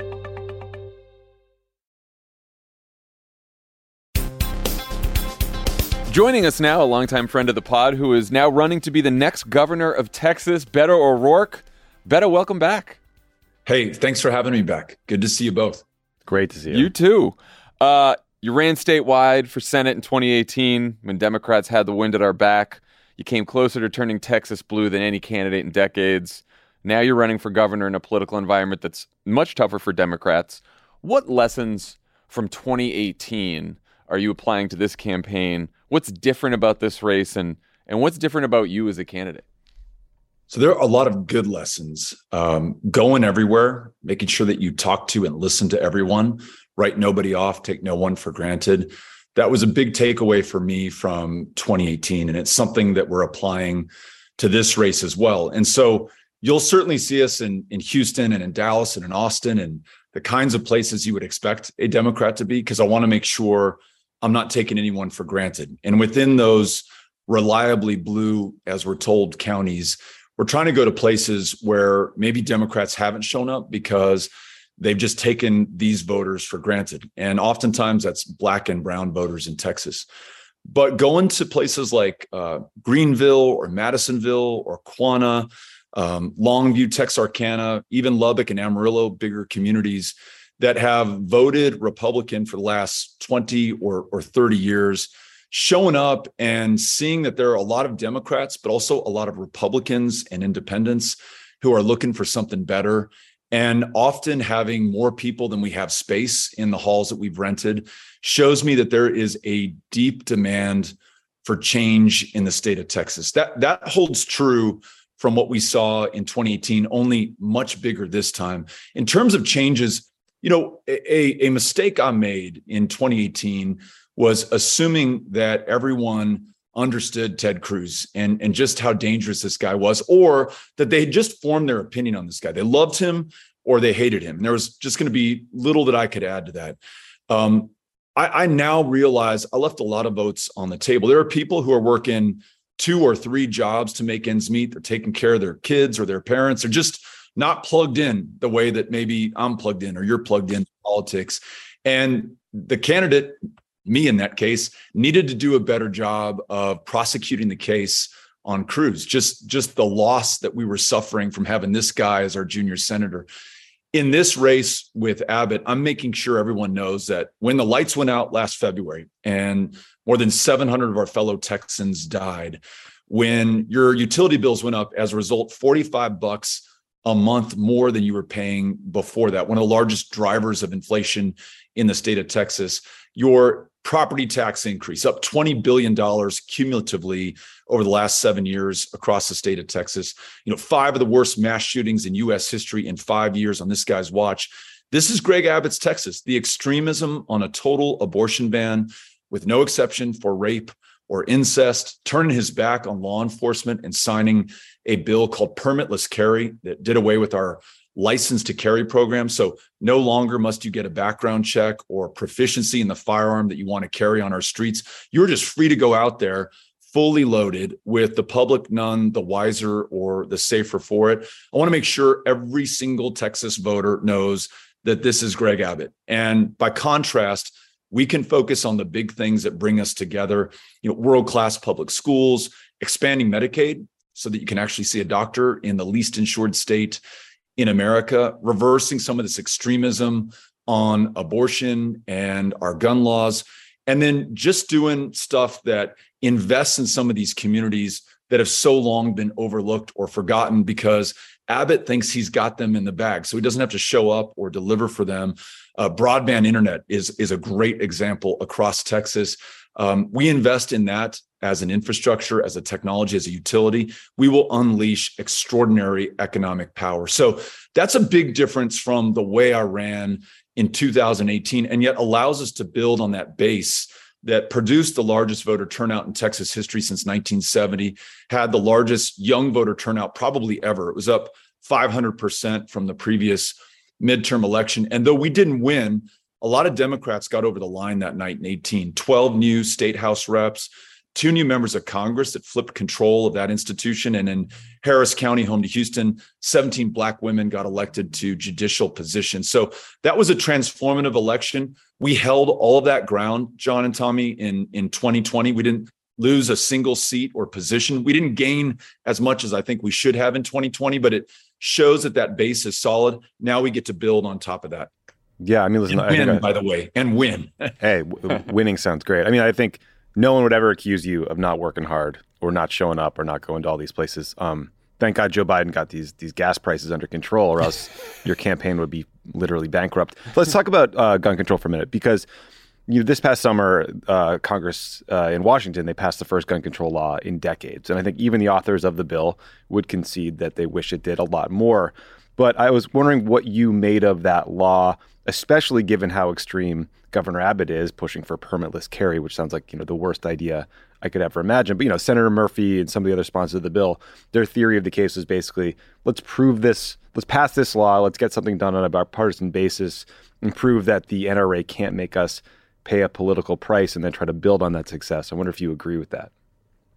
Joining us now, a longtime friend of the pod who is now running to be the next governor of Texas, Beto O'Rourke. Beto, welcome back. Hey, thanks for having me back. Good to see you both. Great to see you. You too. Uh, you ran statewide for Senate in twenty eighteen when Democrats had the wind at our back. You came closer to turning Texas blue than any candidate in decades. Now you're running for governor in a political environment that's much tougher for Democrats. What lessons from twenty eighteen are you applying to this campaign? What's different about this race, and and what's different about you as a candidate? So there are a lot of good lessons. Um, going everywhere, making sure that you talk to and listen to everyone, write nobody off, take no one for granted. That was a big takeaway for me from twenty eighteen, and it's something that we're applying to this race as well. And so you'll certainly see us in, in Houston and in Dallas and in Austin and the kinds of places you would expect a Democrat to be, because I want to make sure I'm not taking anyone for granted. And within those reliably blue, as we're told, counties. We're trying to go to places where maybe Democrats haven't shown up because they've just taken these voters for granted. And oftentimes that's black and brown voters in Texas. But going to places like uh, Greenville or Madisonville or Quanah, um, Longview, Texarkana, even Lubbock and Amarillo, bigger communities that have voted Republican for the last twenty or, or thirty years, showing up and seeing that there are a lot of Democrats, but also a lot of Republicans and independents who are looking for something better, and often having more people than we have space in the halls that we've rented, shows me that there is a deep demand for change in the state of Texas. That, that holds true from what we saw in twenty eighteen, only much bigger this time. In terms of changes, you know, a, a mistake I made in twenty eighteen was assuming that everyone understood Ted Cruz and, and just how dangerous this guy was, or that they had just formed their opinion on this guy. They loved him or they hated him. And there was just going to be little that I could add to that. Um, I, I now realize I left a lot of votes on the table. There are people who are working two or three jobs to make ends meet. They're taking care of their kids or their parents. They're just not plugged in the way that maybe I'm plugged in or you're plugged in to politics. And the candidate, me in that case, needed to do a better job of prosecuting the case on Cruz, just, just the loss that we were suffering from having this guy as our junior senator. In this race with Abbott, I'm making sure everyone knows that when the lights went out last February and more than seven hundred of our fellow Texans died, when your utility bills went up as a result, forty-five bucks a month more than you were paying before that, one of the largest drivers of inflation in the state of Texas, your property tax increase up twenty billion dollars cumulatively over the last seven years across the state of Texas, you know, five of the worst mass shootings in U S history in five years on this guy's watch. This is Greg Abbott's Texas, the extremism on a total abortion ban with no exception for rape or incest, turning his back on law enforcement and signing a bill called Permitless Carry that did away with our license to carry program. So no longer must you get a background check or proficiency in the firearm that you want to carry on our streets. You're just free to go out there fully loaded, with the public none the wiser or the safer for it. I want to make sure every single Texas voter knows that this is Greg Abbott. And by contrast, we can focus on the big things that bring us together, you know, world-class public schools, expanding Medicaid so that you can actually see a doctor in the least insured state in America, reversing some of this extremism on abortion and our gun laws, and then just doing stuff that invests in some of these communities that have so long been overlooked or forgotten because Abbott thinks he's got them in the bag, so he doesn't have to show up or deliver for them. Uh, broadband internet is, is a great example across Texas. Um, we invest in that as an infrastructure, as a technology, as a utility. We will unleash extraordinary economic power. So that's a big difference from the way I ran in two thousand eighteen, and yet allows us to build on that base that produced the largest voter turnout in Texas history since nineteen seventy, had the largest young voter turnout probably ever. It was up five hundred percent from the previous midterm election. And though we didn't win, a lot of Democrats got over the line that night in eighteen, twelve new state house reps, two new members of Congress that flipped control of that institution. And in Harris County, home to Houston, seventeen Black women got elected to judicial positions. So that was a transformative election. We held all of that ground, John and Tommy, in, in twenty twenty. We didn't lose a single seat or position. We didn't gain as much as I think we should have in twenty twenty, but it shows that that base is solid. Now we get to build on top of that. Yeah, I mean, listen, and I win, think I, by the way, and win. Hey, w- winning sounds great. I mean, I think no one would ever accuse you of not working hard or not showing up or not going to all these places. Um, thank God Joe Biden got these these gas prices under control, or else your campaign would be literally bankrupt. Let's talk about uh, gun control for a minute, because you know, this past summer, uh, Congress uh, in Washington, they passed the first gun control law in decades. And I think even the authors of the bill would concede that they wish it did a lot more. But I was wondering what you made of that law, especially given how extreme Governor Abbott is, pushing for permitless carry, which sounds like, you know, the worst idea I could ever imagine. But, you know, Senator Murphy and some of the other sponsors of the bill, their theory of the case was basically, let's prove this, let's pass this law, let's get something done on a bipartisan basis and prove that the N R A can't make us pay a political price and then try to build on that success. I wonder if you agree with that.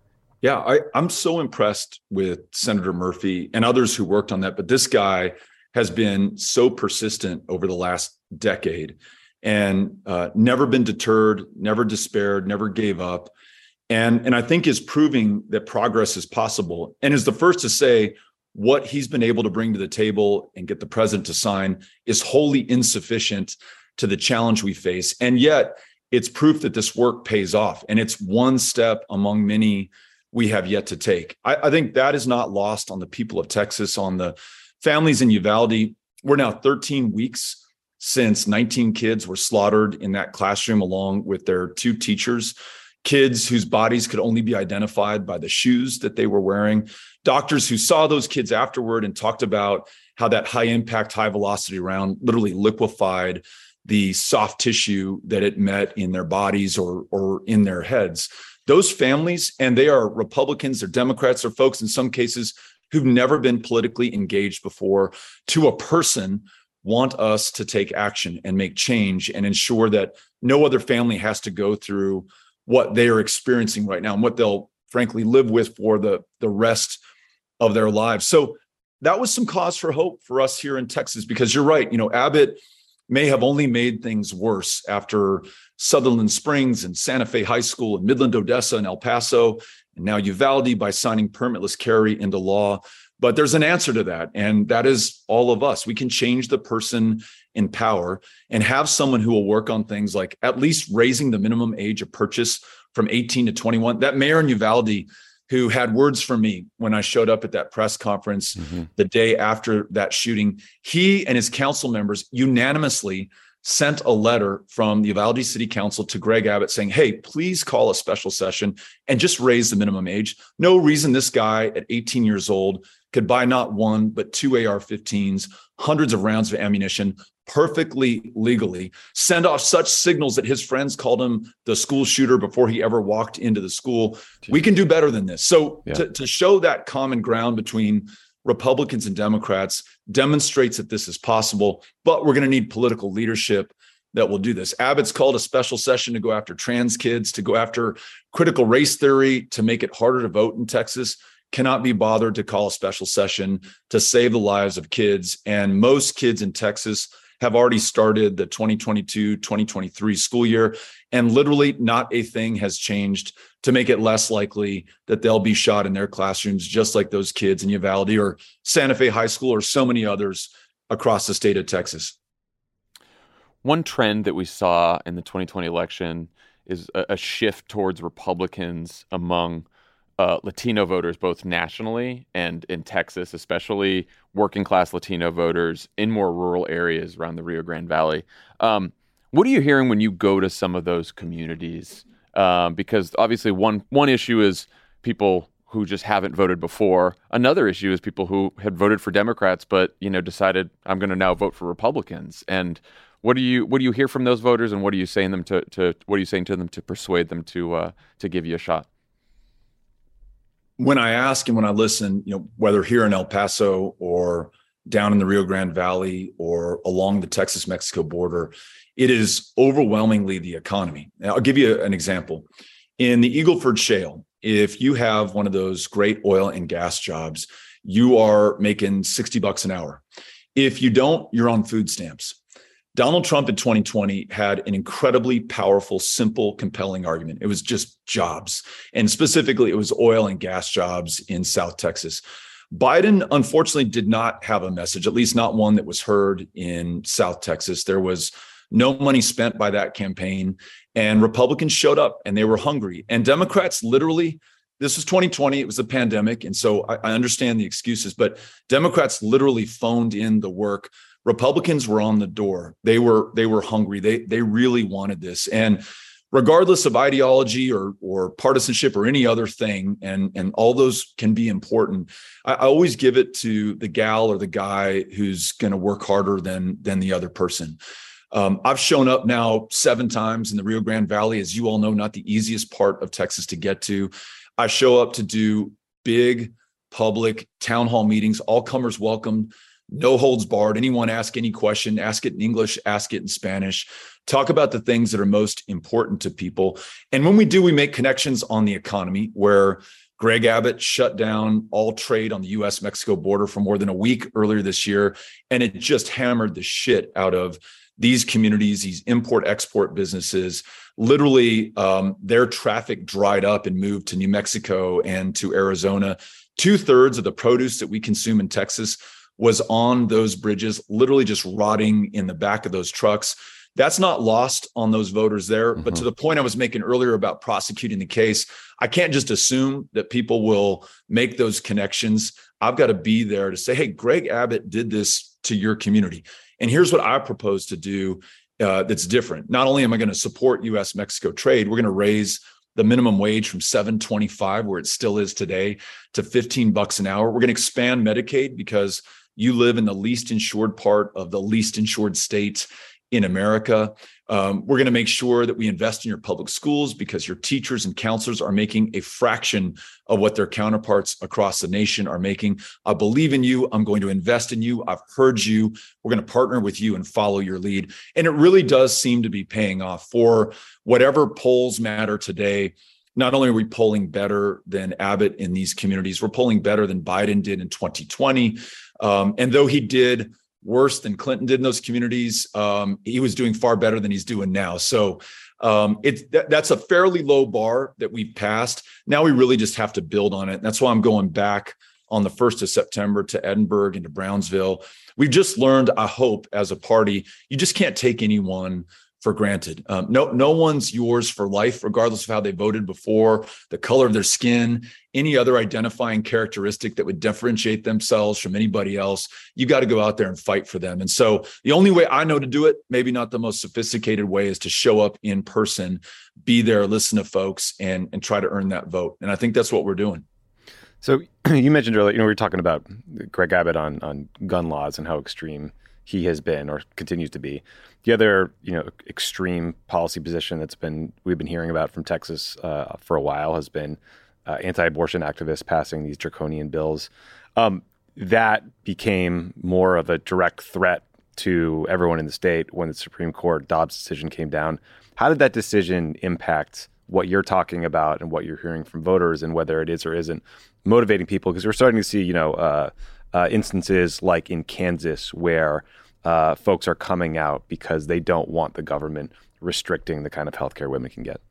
Yeah, I, I'm so impressed with Senator Murphy and others who worked on that. But this guy has been so persistent over the last decade and uh, never been deterred, never despaired, never gave up. And, and I think is proving that progress is possible and is the first to say what he's been able to bring to the table and get the president to sign is wholly insufficient to the challenge we face. And yet it's proof that this work pays off. And it's one step among many we have yet to take. I, I think that is not lost on the people of Texas, on the families in Uvalde. We're now thirteen weeks since nineteen kids were slaughtered in that classroom along with their two teachers, kids whose bodies could only be identified by the shoes that they were wearing, doctors who saw those kids afterward and talked about how that high impact, high velocity round literally liquefied the soft tissue that it met in their bodies or, or in their heads. Those families, and they are Republicans, they're Democrats, they're folks in some cases who've never been politically engaged before, to a person, want us to take action and make change and ensure that no other family has to go through what they are experiencing right now and what they'll frankly live with for the, the rest of their lives. So that was some cause for hope for us here in Texas, because you're right, you know, Abbott may have only made things worse after Sutherland Springs and Santa Fe High School and Midland, Odessa and El Paso, and now Uvalde by signing permitless carry into law. But there's an answer to that, and that is all of us. We can change the person in power and have someone who will work on things like at least raising the minimum age of purchase from eighteen to twenty-one. That mayor in Uvalde who had words for me when I showed up at that press conference mm-hmm. the day after that shooting, he and his council members unanimously sent a letter from the Uvalde City Council to Greg Abbott saying, hey, please call a special session and just raise the minimum age. No reason this guy at eighteen years old could buy not one, but two A R fifteens, hundreds of rounds of ammunition, perfectly legally, send off such signals that his friends called him the school shooter before he ever walked into the school. Jeez. We can do better than this. So yeah. to, to show that common ground between Republicans and Democrats demonstrates that this is possible, but we're going to need political leadership that will do this. Abbott's called a special session to go after trans kids, to go after critical race theory, to make it harder to vote in Texas. Cannot be bothered to call a special session to save the lives of kids. And most kids in Texas have already started the twenty twenty-two twenty twenty-three school year. And literally not a thing has changed to make it less likely that they'll be shot in their classrooms, just like those kids in Uvalde or Santa Fe High School or so many others across the state of Texas. One trend that we saw in the twenty twenty election is a, a shift towards Republicans among Uh, Latino voters, both nationally and in Texas, especially working class Latino voters in more rural areas around the Rio Grande Valley. Um, what are you hearing when you go to some of those communities? Um, because obviously one one issue is people who just haven't voted before. Another issue is people who had voted for Democrats, but you know decided I'm going to now vote for Republicans. And what do you what do you hear from those voters, and what are you saying them to, to what are you saying to them to persuade them to uh, to give you a shot? When I ask and when I listen, you know, whether here in El Paso or down in the Rio Grande Valley or along the Texas-Mexico border, it is overwhelmingly the economy. Now, I'll give you an example. In the Eagle Ford Shale, if you have one of those great oil and gas jobs, you are making sixty bucks an hour. If you don't, you're on food stamps. Donald Trump in twenty twenty had an incredibly powerful, simple, compelling argument. It was just jobs. And specifically, it was oil and gas jobs in South Texas. Biden, unfortunately, did not have a message, at least not one that was heard in South Texas. There was no money spent by that campaign. And Republicans showed up and they were hungry. And Democrats literally, this was twenty twenty, it was a pandemic. And so I, I understand the excuses, but Democrats literally phoned in the work. Republicans were on the door. They were they were hungry. They they really wanted this. And regardless of ideology or or partisanship or any other thing, and, and all those can be important, I, I always give it to the gal or the guy who's going to work harder than than the other person. Um, I've shown up now seven times in the Rio Grande Valley, as you all know, not the easiest part of Texas to get to. I show up to do big public town hall meetings, all comers welcome. No holds barred. Anyone ask any question, ask it in English, ask it in Spanish. talk about the things that are most important to people. And when we do, we make connections on the economy, where Greg Abbott shut down all trade on the U S Mexico border for more than a week earlier this year. And it just hammered the shit out of these communities, these import-export businesses. Literally, um, their traffic dried up and moved to New Mexico and to Arizona. Two thirds of the produce that we consume in Texas was on those bridges, literally just rotting in the back of those trucks. That's not lost on those voters there. Mm-hmm. But to the point I was making earlier about prosecuting the case, I can't just assume that people will make those connections. I've got to be there to say, hey, Greg Abbott did this to your community. And here's what I propose to do uh, that's different. Not only am I going to support U S Mexico trade, we're going to raise the minimum wage from seven twenty-five, where it still is today, to fifteen bucks an hour. We're going to expand Medicaid because you live in the least insured part of the least insured state in America. Um, we're going to make sure that we invest in your public schools because your teachers and counselors are making a fraction of what their counterparts across the nation are making. I believe in you. I'm going to invest in you. I've heard you. We're going to partner with you and follow your lead. And it really does seem to be paying off. For whatever polls matter today, not only are we polling better than Abbott in these communities, we're polling better than Biden did in twenty twenty. Um, and though he did worse than Clinton did in those communities, um, he was doing far better than he's doing now. So um, it, that, that's a fairly low bar that we've passed. Now we really just have to build on it. That's why I'm going back on the first of September to Edinburgh and to Brownsville. We've just learned, I hope, as a party, you just can't take anyone for granted. Um, no, no one's yours for life, regardless of how they voted before, the color of their skin, any other identifying characteristic that would differentiate themselves from anybody else. You got to go out there and fight for them. And so the only way I know to do it, maybe not the most sophisticated way, is to show up in person, be there, listen to folks, and, and try to earn that vote. And I think that's what we're doing. So you mentioned earlier, you know, we were talking about Greg Abbott on, on gun laws and how extreme he has been or continues to be. The other, you know, extreme policy position that's been we've been hearing about from Texas uh, for a while has been uh, anti-abortion activists passing these draconian bills. Um, that became more of a direct threat to everyone in the state when the Supreme Court Dobbs decision came down. How did that decision impact what you're talking about and what you're hearing from voters, and whether it is or isn't motivating people? Because we're starting to see, you know, uh, uh, instances like in Kansas where Uh, folks are coming out because they don't want the government restricting the kind of healthcare women can get.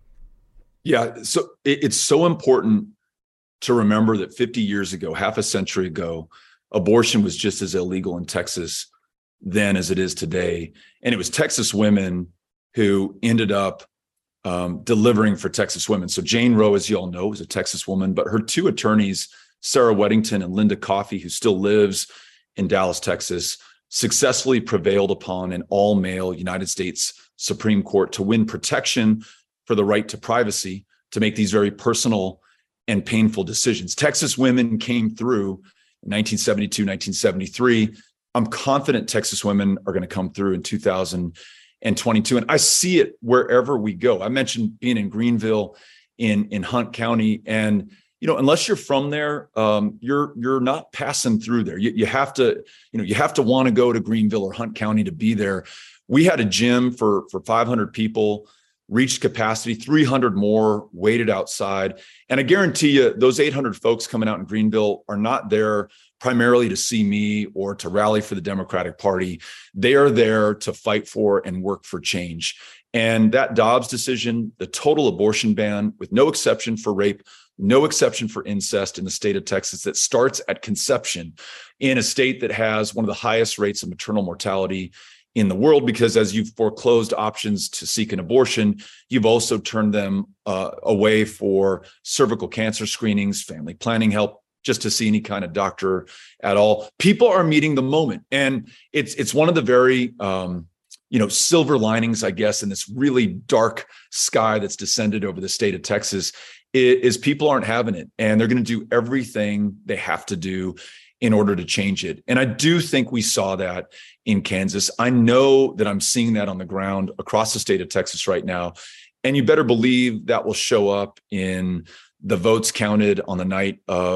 Yeah, so it, it's so important to remember that fifty years ago, half a century ago, abortion was just as illegal in Texas then as it is today. And it was Texas women who ended up um, delivering for Texas women. So Jane Roe, as you all know, was a Texas woman, but her two attorneys, Sarah Weddington and Linda Coffey, who still lives in Dallas, Texas, successfully prevailed upon an all-male United States Supreme Court to win protection for the right to privacy, to make these very personal and painful decisions. Texas women came through in nineteen seventy-two, nineteen seventy-three. I'm confident Texas women are going to come through in two thousand twenty-two. And I see it wherever we go. I mentioned being in Greenville, in, in Hunt County, and you know, unless you're from there, um, you're you're not passing through there. You, you have to, you know, you have to want to go to Greenville or Hunt County to be there. We had a gym for for five hundred people, reached capacity, three hundred more waited outside, and I guarantee you, those eight hundred folks coming out in Greenville are not there primarily to see me or to rally for the Democratic Party. They are there to fight for and work for change. And that Dobbs decision, the total abortion ban with no exception for rape, no exception for incest in the state of Texas, that starts at conception in a state that has one of the highest rates of maternal mortality in the world, because as you've foreclosed options to seek an abortion, you've also turned them uh, away for cervical cancer screenings, family planning help, just to see any kind of doctor at all. People are meeting the moment. And it's it's one of the very um, you know, silver linings, I guess, in this really dark sky that's descended over the state of Texas, is people aren't having it, and they're going to do everything they have to do in order to change it. And I do think we saw that in Kansas. I know that I'm seeing that on the ground across the state of Texas right now. And you better believe that will show up in the votes counted on the night of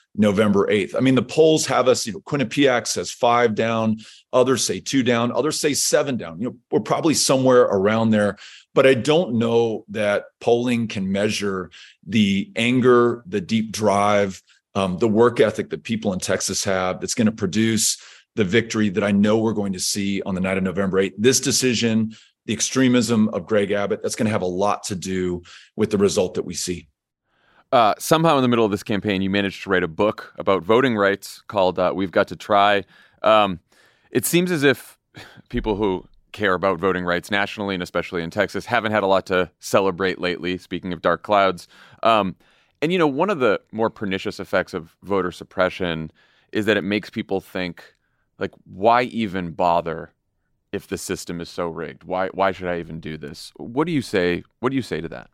November eighth. I mean, the polls have us, you know, Quinnipiac says five down, others say two down, others say seven down. You know, we're probably somewhere around there, but I don't know that polling can measure the anger, the deep drive, um, the work ethic that people in Texas have that's going to produce the victory that I know we're going to see on the night of November eighth. This decision, the extremism of Greg Abbott, that's going to have a lot to do with the result that we see. Uh, somehow in the middle of this campaign, you managed to write a book about voting rights called uh, We've Got to Try. Um, it seems as if people who care about voting rights nationally, and especially in Texas, haven't had a lot to celebrate lately, speaking of dark clouds. Um, and, you know, one of the more pernicious effects of voter suppression is that it makes people think, like, why even bother if the system is so rigged? Why why should I even do this? What do you say? What do you say to that?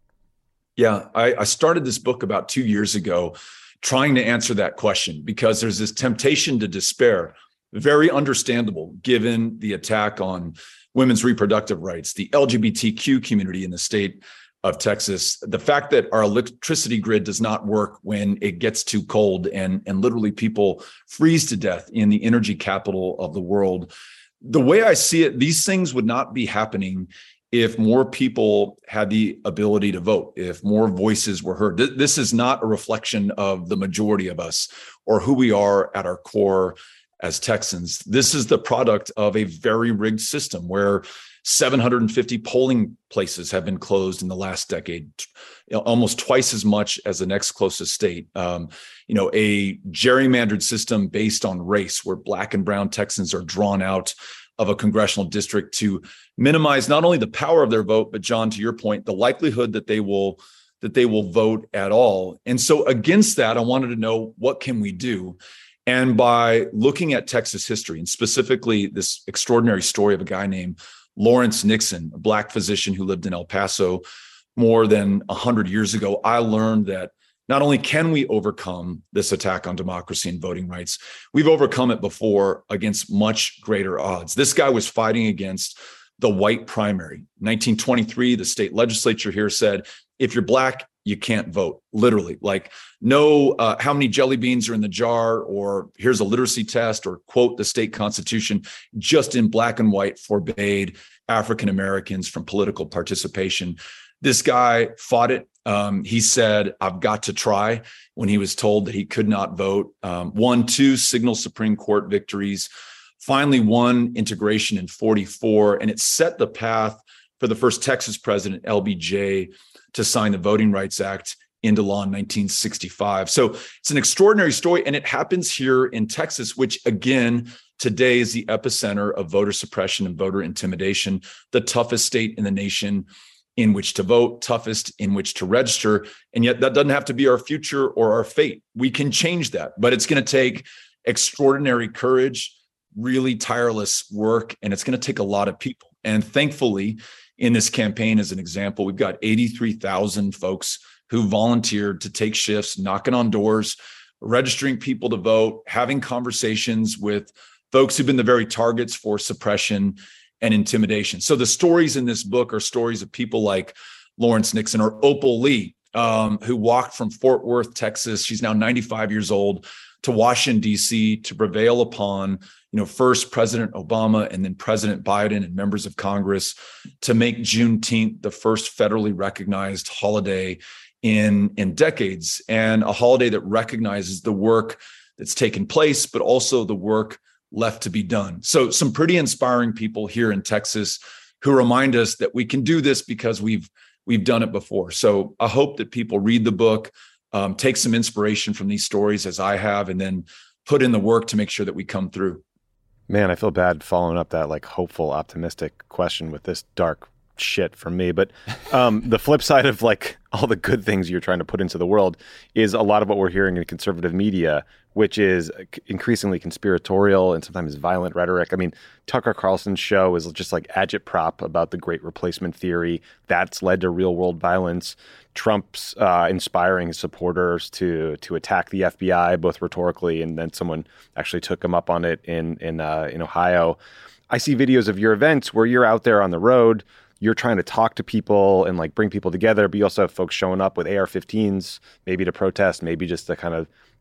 Yeah, I, I started this book about two years ago trying to answer that question because there's this temptation to despair, very understandable given the attack on women's reproductive rights, the L G B T Q community in the state of Texas, the fact that our electricity grid does not work when it gets too cold and, and literally people freeze to death in the energy capital of the world. The way I see it, these things would not be happening if more people had the ability to vote, if more voices were heard. This is not a reflection of the majority of us or who we are at our core as Texans. This is the product of a very rigged system where seven hundred fifty polling places have been closed in the last decade, you know, almost twice as much as the next closest state. Um, you know, a gerrymandered system based on race where Black and brown Texans are drawn out of a congressional district to minimize not only the power of their vote, but John, to your point, the likelihood that they will that they will vote at all. And so against that, I wanted to know, what can we do? And by looking at Texas history, and specifically this extraordinary story of a guy named Lawrence Nixon, a Black physician who lived in El Paso more than one hundred years ago, I learned that not only can we overcome this attack on democracy and voting rights, we've overcome it before against much greater odds. This guy was fighting against the white primary. nineteen twenty-three, the state legislature here said, if you're Black, you can't vote, literally. Like, no, uh, how many jelly beans are in the jar, or here's a literacy test, or quote the state constitution, just in black and white forbade African Americans from political participation. This guy fought it. Um, he said, I've got to try, when he was told that he could not vote. Um, won two signal Supreme Court victories, finally won integration in forty-four, and it set the path for the first Texas president, L B J, to sign the Voting Rights Act into law in nineteen sixty-five. So it's an extraordinary story, and it happens here in Texas, which again, today is the epicenter of voter suppression and voter intimidation, the toughest state in the nation in which to vote, toughest in which to register. And yet that doesn't have to be our future or our fate. We can change that, but it's going to take extraordinary courage, really tireless work, and it's going to take a lot of people. And thankfully, in this campaign, as an example, we've got eighty-three thousand folks who volunteered to take shifts, knocking on doors, registering people to vote, having conversations with folks who've been the very targets for suppression and intimidation. So the stories in this book are stories of people like Lawrence Nixon or Opal Lee, um, who walked from Fort Worth, Texas. She's now ninety-five years old, to Washington, D C to prevail upon, you know, first President Obama and then President Biden and members of Congress to make Juneteenth the first federally recognized holiday in, in decades, and a holiday that recognizes the work that's taken place, but also the work left to be done. So some pretty inspiring people here in Texas who remind us that we can do this because we've we've done it before. So I hope that people read the book, um, take some inspiration from these stories as I have, and then put in the work to make sure that we come through. Man, I feel bad following up that like hopeful, optimistic question with this dark shit from me. But um, the flip side of like all the good things you're trying to put into the world is a lot of what we're hearing in conservative media, which is increasingly conspiratorial and sometimes violent rhetoric. I mean, Tucker Carlson's show is just like agitprop about the Great Replacement theory. That's led to real world violence. Trump's uh, inspiring his supporters to to attack the F B I, both rhetorically, and then someone actually took him up on it in in uh, in Ohio. I see videos of your events where you're out there on the road. You're trying to talk to people and like bring people together, but you also have folks showing up with A R fifteens, maybe to protest, maybe just to kind of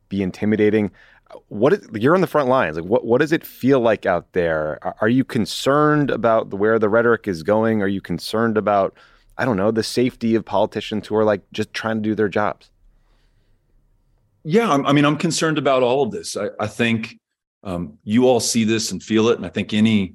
be intimidating. What is, you're on the front lines. Like, what what does it feel like out there? Are, are you concerned about the, where the rhetoric is going? Are you concerned about, I don't know, the safety of politicians who are like just trying to do their jobs? Yeah, I mean, I'm concerned about all of this. I, I think um, you all see this and feel it, and I think any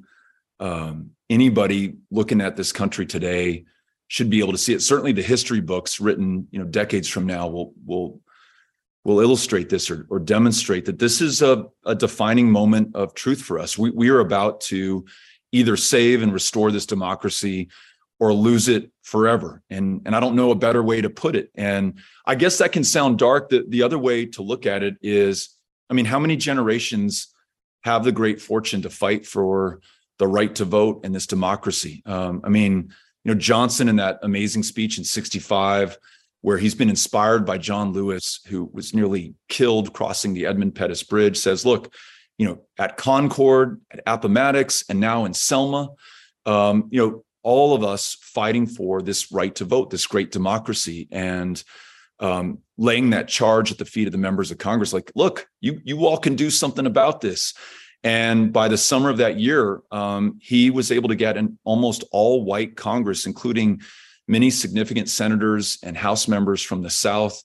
um, anybody looking at this country today should be able to see it. Certainly, the history books written, you know, decades from now will will will illustrate this or, or demonstrate that this is a, a defining moment of truth for us. We we are about to either save and restore this democracy or lose it forever. And, and I don't know a better way to put it. And I guess that can sound dark. The, the other way to look at it is, I mean, how many generations have the great fortune to fight for the right to vote in this democracy? Um, I mean, you know, Johnson in that amazing speech in sixty-five, where he's been inspired by John Lewis, who was nearly killed crossing the Edmund Pettus Bridge, says, look, you know, at Concord, at Appomattox, and now in Selma, um, you know, all of us fighting for this right to vote, this great democracy, and um, laying that charge at the feet of the members of Congress, like, look, you you all can do something about this. And by the summer of that year, um, he was able to get an almost all-white Congress, including many significant senators and House members from the South,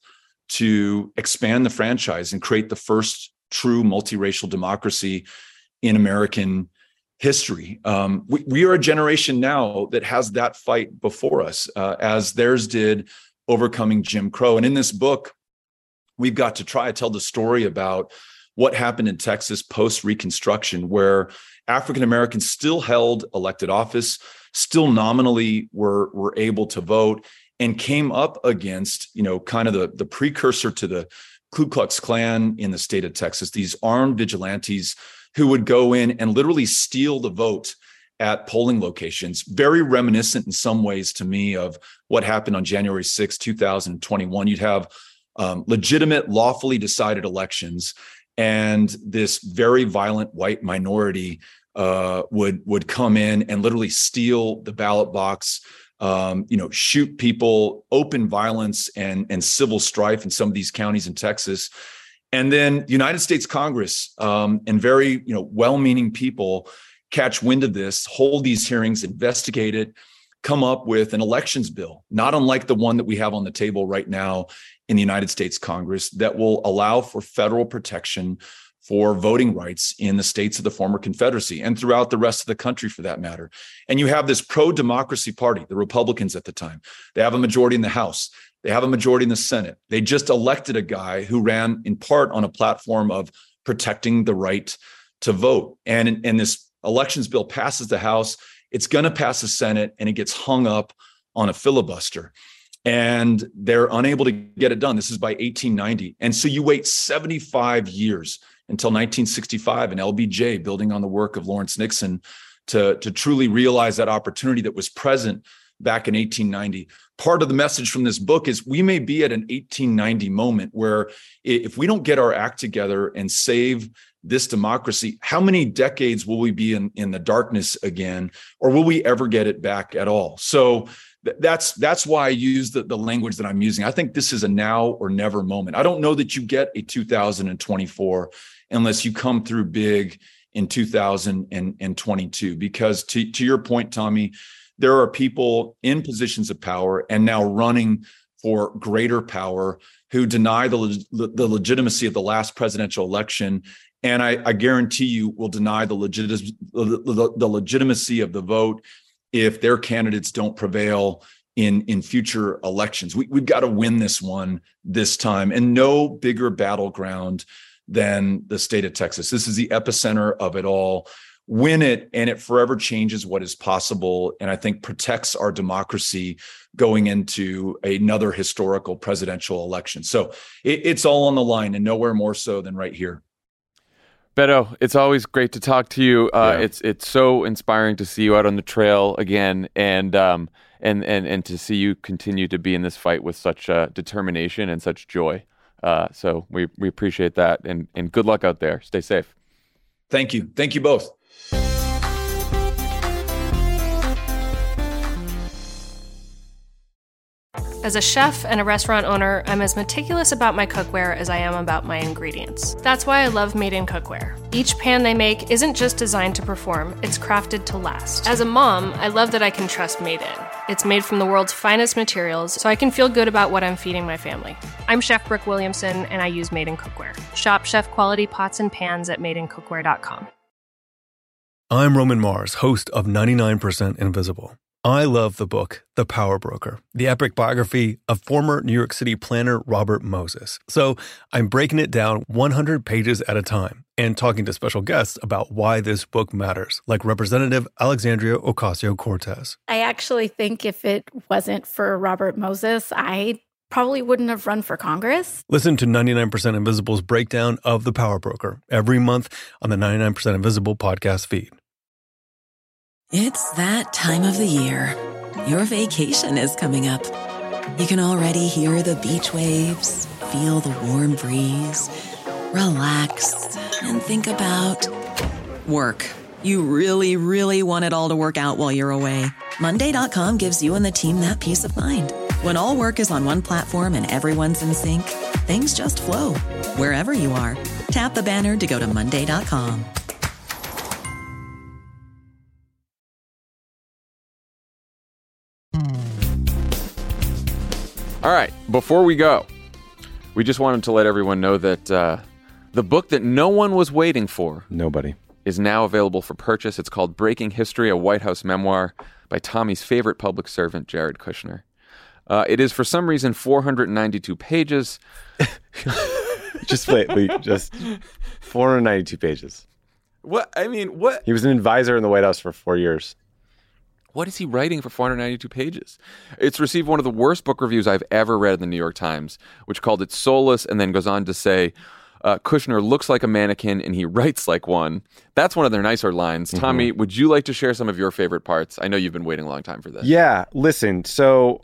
to expand the franchise and create the first true multiracial democracy in American history. Um, we, we are a generation now that has that fight before us, uh, as theirs did overcoming Jim Crow. And in this book, we've got to try to tell the story about what happened in Texas post-Reconstruction, where African Americans still held elected office, still nominally were, were able to vote, and came up against, you know, kind of the, the precursor to the Ku Klux Klan in the state of Texas, these armed vigilantes who would go in and literally steal the vote at polling locations. Very reminiscent in some ways to me of what happened on January sixth, two thousand twenty-one. You'd have um, legitimate, lawfully decided elections, and this very violent white minority uh, would would come in and literally steal the ballot box, um, you know, shoot people, open violence and, and civil strife in some of these counties in Texas. And then the United States Congress um, and very, you know, well-meaning people catch wind of this, hold these hearings, investigate it, come up with an elections bill, not unlike the one that we have on the table right now in the United States Congress, that will allow for federal protection for voting rights in the states of the former Confederacy and throughout the rest of the country, for that matter. And you have this pro-democracy party, the Republicans at the time. They have a majority in the House. They have a majority in the Senate. They just elected a guy who ran in part on a platform of protecting the right to vote. And, and this elections bill passes the House. It's going to pass the Senate, and it gets hung up on a filibuster. And they're unable to get it done. This is by eighteen ninety. And so you wait seventy-five years until nineteen sixty-five and L B J, building on the work of Lawrence Nixon, to, to truly realize that opportunity that was present back in eighteen ninety. Part of the message from this book is we may be at an eighteen ninety moment where if we don't get our act together and save this democracy, how many decades will we be in, in the darkness again, or will we ever get it back at all? So th- that's that's why I use the, the language that I'm using. I think this is a now or never moment. I don't know that you get a two thousand twenty-four unless you come through big in two thousand twenty-two, because to, to your point, Tommy, there are people in positions of power and now running for greater power who deny the, the legitimacy of the last presidential election. And I, I guarantee you will deny the, legit, the, the legitimacy of the vote if their candidates don't prevail in, in future elections. We, we've got to win this one this time, and no bigger battleground than the state of Texas. This is the epicenter of it all. Win it, and it forever changes what is possible, and I think protects our democracy going into another historical presidential election. So it, it's all on the line, and nowhere more so than right here. Beto, it's always great to talk to you. Uh, Yeah. It's it's so inspiring to see you out on the trail again, and um and and and to see you continue to be in this fight with such uh, determination and such joy. Uh, so we we appreciate that, and and good luck out there. Stay safe. Thank you. Thank you both. As a chef and a restaurant owner, I'm as meticulous about my cookware as I am about my ingredients. That's why I love Made in Cookware. Each pan they make isn't just designed to perform, it's crafted to last. As a mom, I love that I can trust Made in. It's made from the world's finest materials, so I can feel good about what I'm feeding my family. I'm Chef Brooke Williamson, and I use Made in Cookware. Shop chef-quality pots and pans at made in cookware dot com. I'm Roman Mars, host of ninety-nine percent Invisible. I love the book, The Power Broker, the epic biography of former New York City planner Robert Moses. So I'm breaking it down one hundred pages at a time and talking to special guests about why this book matters, like Representative Alexandria Ocasio-Cortez. I actually think if it wasn't for Robert Moses, I probably wouldn't have run for Congress. Listen to ninety-nine percent Invisible's breakdown of The Power Broker every month on the ninety-nine percent Invisible podcast feed. It's that time of the year. Your vacation is coming up. You can already hear the beach waves, feel the warm breeze, relax, and think about work. You really, really want it all to work out while you're away. Monday dot com gives you and the team that peace of mind. When all work is on one platform and everyone's in sync, things just flow. Wherever you are, tap the banner to go to Monday dot com. All right, before we go, we just wanted to let everyone know that uh, the book that no one was waiting for, Nobody, is now available for purchase. It's called Breaking History, a White House Memoir by Tommy's favorite public servant, Jared Kushner. Uh, it is, for some reason, four hundred ninety-two pages. just wait, wait, just four hundred ninety-two pages. What? I mean, what? He was an advisor in the White House for four years. What is he writing for four hundred ninety-two pages? It's received one of the worst book reviews I've ever read in the New York Times, which called it soulless and then goes on to say, uh, Kushner looks like a mannequin and he writes like one. That's one of their nicer lines. Mm-hmm. Tommy, would you like to share some of your favorite parts? I know you've been waiting a long time for this. Yeah, listen, so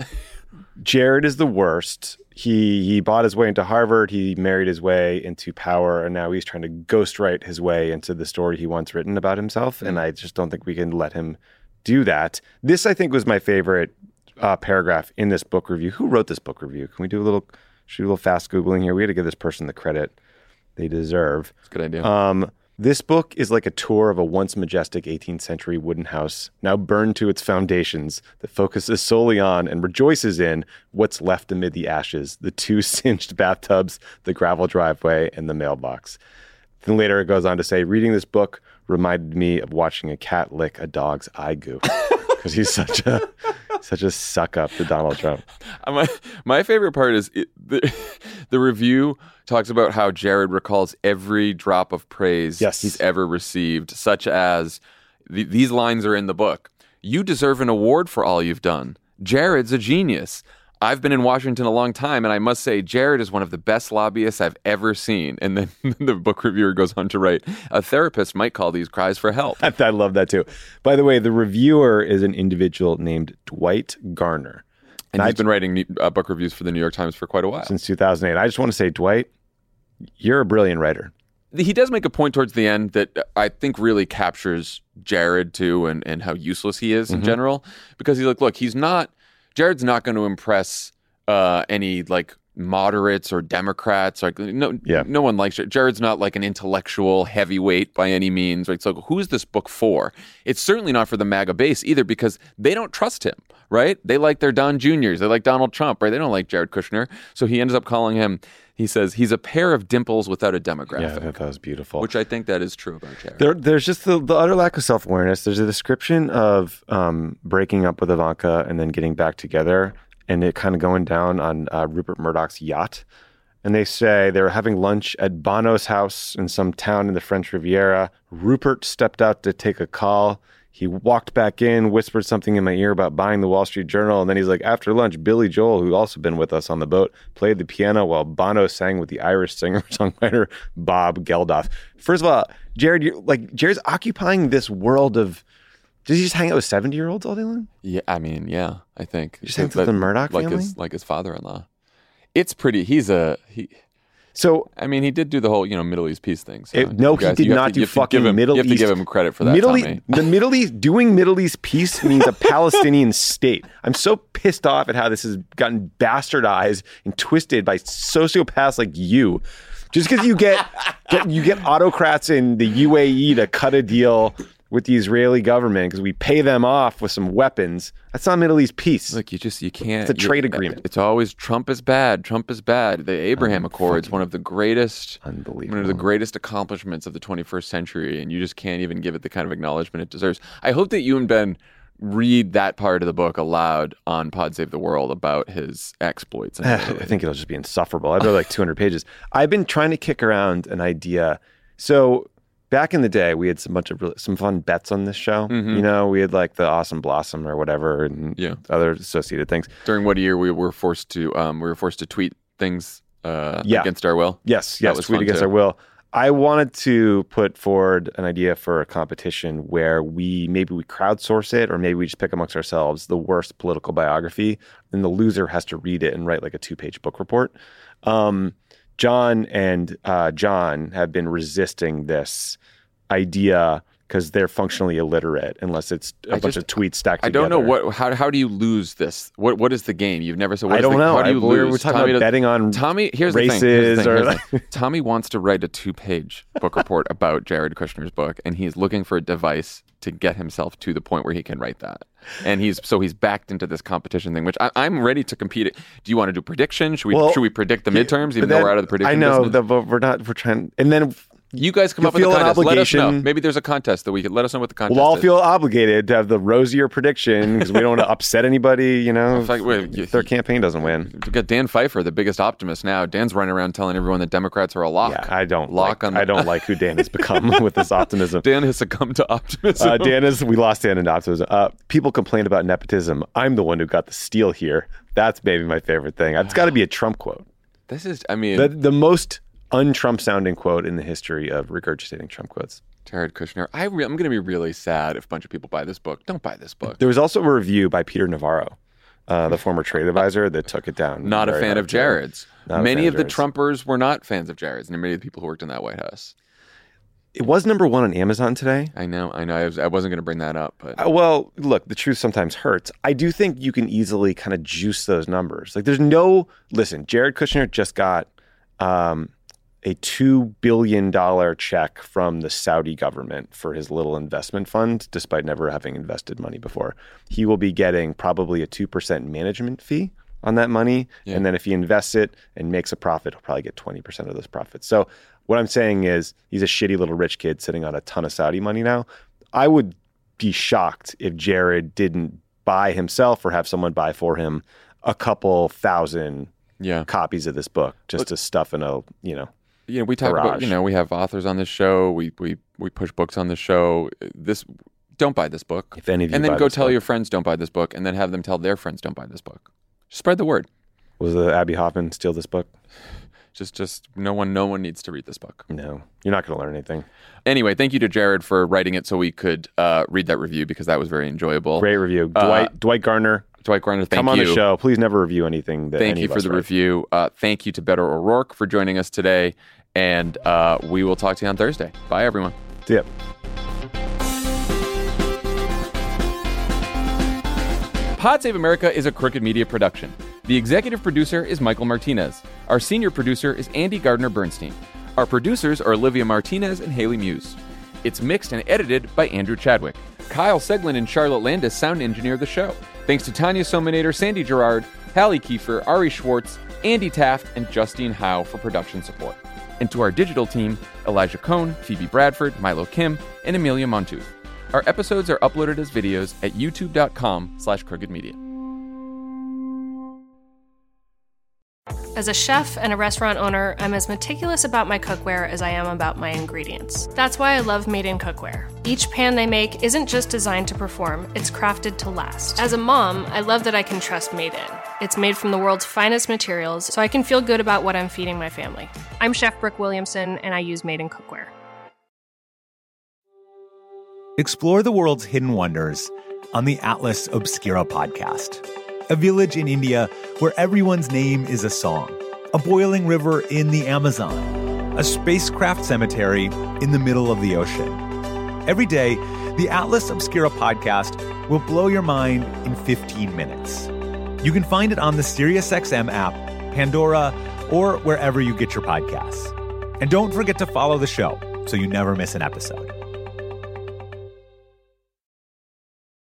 Jared is the worst. He he bought his way into Harvard, he married his way into power, and now he's trying to ghostwrite his way into the story he once written about himself, mm-hmm. and I just don't think we can let him do that. This, I think, was my favorite uh, paragraph in this book review. Who wrote this book review? Can we do a little, should we do a little fast Googling here? We got to give this person the credit they deserve. That's a good idea. Um, this book is like a tour of a once majestic eighteenth century wooden house, now burned to its foundations, that focuses solely on and rejoices in what's left amid the ashes, the two singed bathtubs, the gravel driveway, and the mailbox. Then later it goes on to say, reading this book reminded me of watching a cat lick a dog's eye goo, because he's such a such a suck up to Donald Trump. My my favorite part is it, the the review talks about how Jared recalls every drop of praise yes. he's ever received, such as the, these lines are in the book. You deserve an award for all you've done. Jared's a genius. I've been in Washington a long time, and I must say, Jared is one of the best lobbyists I've ever seen. And then the book reviewer goes on to write, a therapist might call these cries for help. I love that, too. By the way, the reviewer is an individual named Dwight Garner. And, and he's been writing uh, book reviews for the New York Times for quite a while. Since two thousand eight. I just want to say, Dwight, you're a brilliant writer. He does make a point towards the end that I think really captures Jared, too, and, and how useless he is mm-hmm. in general. Because he's like, look, he's not... Jared's not going to impress uh, any like moderates or Democrats. Like no, yeah. no one likes Jared. Jared's not like an intellectual heavyweight by any means. Right? So who's this book for? It's certainly not for the MAGA base either, because they don't trust him. Right? They like their Don Juniors. They like Donald Trump. Right? They don't like Jared Kushner. So he ends up calling him. He says he's a pair of dimples without a demographic. Yeah, that was beautiful. Which I think that is true about Jared. There, there's just the, the utter lack of self-awareness. There's a description of um, breaking up with Ivanka and then getting back together, and it kind of going down on uh, Rupert Murdoch's yacht. And they say they were having lunch at Bono's house in some town in the French Riviera. Rupert stepped out to take a call. He walked back in, whispered something in my ear about buying the Wall Street Journal, and then he's like, after lunch, Billy Joel, who'd also been with us on the boat, played the piano while Bono sang with the Irish singer-songwriter Bob Geldof. First of all, Jared, you're, like Jared's occupying this world of... Does he just hang out with seventy-year-olds all day long? Yeah, I mean, yeah, I think. Just hang out with the Murdoch like family? His, like his father-in-law. It's pretty... He's a... He, So I mean, he did do the whole, you know, Middle East peace thing. So it, no, you he guys- did you have not to- do you have to fucking give him- Middle You have East. to give him credit for that, Middle Tommy. East, the Middle East doing Middle East peace means a Palestinian state. I'm so pissed off at how this has gotten bastardized and twisted by sociopaths like you. Just because you get, get you get autocrats in the U A E to cut a deal with the Israeli government because we pay them off with some weapons. That's not Middle East peace. Look, you just you can't. It's a trade you- agreement. It's always Trump is bad. Trump is bad. The Abraham Accords, one of the greatest, Unbelievable. one of the greatest accomplishments of the twenty-first century, and you just can't even give it the kind of acknowledgement it deserves. I hope that you and Ben read that part of the book aloud on Pod Save the World about his exploits. in I Italy. think it'll just be insufferable. I've read like two hundred pages. I've been trying to kick around an idea. So back in the day, we had some bunch of really, some fun bets on this show. Mhm. You know, we had like the Awesome Blossom or whatever, and Yeah. other associated things. During what year we were forced to um, we were forced to tweet things uh, Yeah. against our will? Yes, That yes, was tweet fun, against too. our will. I wanted to put forward an idea for a competition where we maybe we crowdsource it, or maybe we just pick amongst ourselves the worst political biography, and the loser has to read it and write like a two-page book report. Um, John and uh, John have been resisting this idea because they're functionally illiterate unless it's a I bunch just- of tweets stacked I together. don't know what. How, how do you lose this? What What is the game? You've never said. What I is don't the, know. How do I- you we're- lose? we're talking Tommy about does- betting on Tommy. Here's the thing. Here's the thing. races Here's the thing. Tommy wants to write a two-page book report about Jared Kushner's book, and he's looking for a device to get himself to the point where he can write that. And he's so he's backed into this competition thing, which I, I'm ready to compete. Do you want to do prediction? Should we Well, should we predict the midterms, But even though then- we're out of the prediction I know, business? the, but we're not. We're trying, and then You guys come You'll up with a feel an contest. Let us know. obligation. Maybe there's a contest that we could let us know what the contest we'll all is. feel obligated to have the rosier prediction because we don't want to upset anybody. You know, In fact, wait, you- if their campaign doesn't win. We've got Dan Pfeiffer, the biggest optimist now. Dan's running around telling everyone that Democrats are a lock. Yeah, I don't lock like, on. The, I don't like who Dan has become with this optimism. Dan has succumbed to optimism. Uh, Dan is. We lost Dan in optimism. Uh, people complain about nepotism. I'm the one who got the steal here. That's maybe my favorite thing. It's got to be a Trump quote. This is, I mean, The the most un-Trump sounding quote in the history of regurgitating Trump quotes. Jared Kushner. I re- I'm going to be really sad if a bunch of people buy this book. Don't buy this book. There was also a review by Peter Navarro, uh, the former trade advisor, that took it down. Not a very fan hard of to- Jared's. Not a Many fan of the Jared's. Trumpers were not fans of Jared's, and many of the people who worked in that White House. It was number one on Amazon today. I know, I know. I, was, I wasn't going to bring that up, but Uh, well, look, the truth sometimes hurts. I do think you can easily kind of juice those numbers. Like, there's no listen. Jared Kushner just got um, a two billion dollar check from the Saudi government for his little investment fund, despite never having invested money before. He will be getting probably a two percent management fee on that money, Yeah. and then if he invests it and makes a profit, he'll probably get twenty percent of those profits. So what I'm saying is, he's a shitty little rich kid sitting on a ton of Saudi money now. I would be shocked if Jared didn't buy himself or have someone buy for him a couple thousand yeah. copies of this book just to stuff in a, you know, You know, we talk about, Garage. you know, we have authors on this show. We we we push books on this show. This don't buy this book. if any of you And then buy go this tell book. your friends don't buy this book, and then have them tell their friends don't buy this book. Spread the word. Was the Abby Hoffman steal this book? Just just no one no one needs to read this book. No, you're not going to learn anything. Anyway, thank you to Jared for writing it so we could uh, read that review, because that was very enjoyable. Great review. Uh, Dwight Dwight Garner, Dwight Garner, thank come on you. the show. Please never review anything that Thank any you of for us the write. review. Uh, thank you to Beto O'Rourke for joining us today. And uh, we will talk to you on Thursday. Bye, everyone. See ya. Pod Save America is a Crooked Media production. The executive producer is Michael Martinez. Our senior producer is Andy Gardner-Bernstein. Our producers are Olivia Martinez and Haley Muse. It's mixed and edited by Andrew Chadwick. Kyle Seglin and Charlotte Landis sound engineer the show. Thanks to Tanya Sominator, Sandy Gerard, Hallie Kiefer, Ari Schwartz, Andy Taft, and Justine Howe for production support. And to our digital team, Elijah Cohn, Phoebe Bradford, Milo Kim, and Amelia Montooth. Our episodes are uploaded as videos at youtube.com slash crooked media. As a chef and a restaurant owner, I'm as meticulous about my cookware as I am about my ingredients. That's why I love Made in Cookware. Each pan they make isn't just designed to perform, it's crafted to last. As a mom, I love that I can trust Made in. It's made from the world's finest materials, so I can feel good about what I'm feeding my family. I'm Chef Brooke Williamson, and I use Made in Cookware. Explore the world's hidden wonders on the Atlas Obscura podcast, a village in India where everyone's name is a song, a boiling river in the Amazon, a spacecraft cemetery in the middle of the ocean. Every day, the Atlas Obscura podcast will blow your mind in fifteen minutes. You can find it on the SiriusXM app, Pandora, or wherever you get your podcasts. And don't forget to follow the show so you never miss an episode.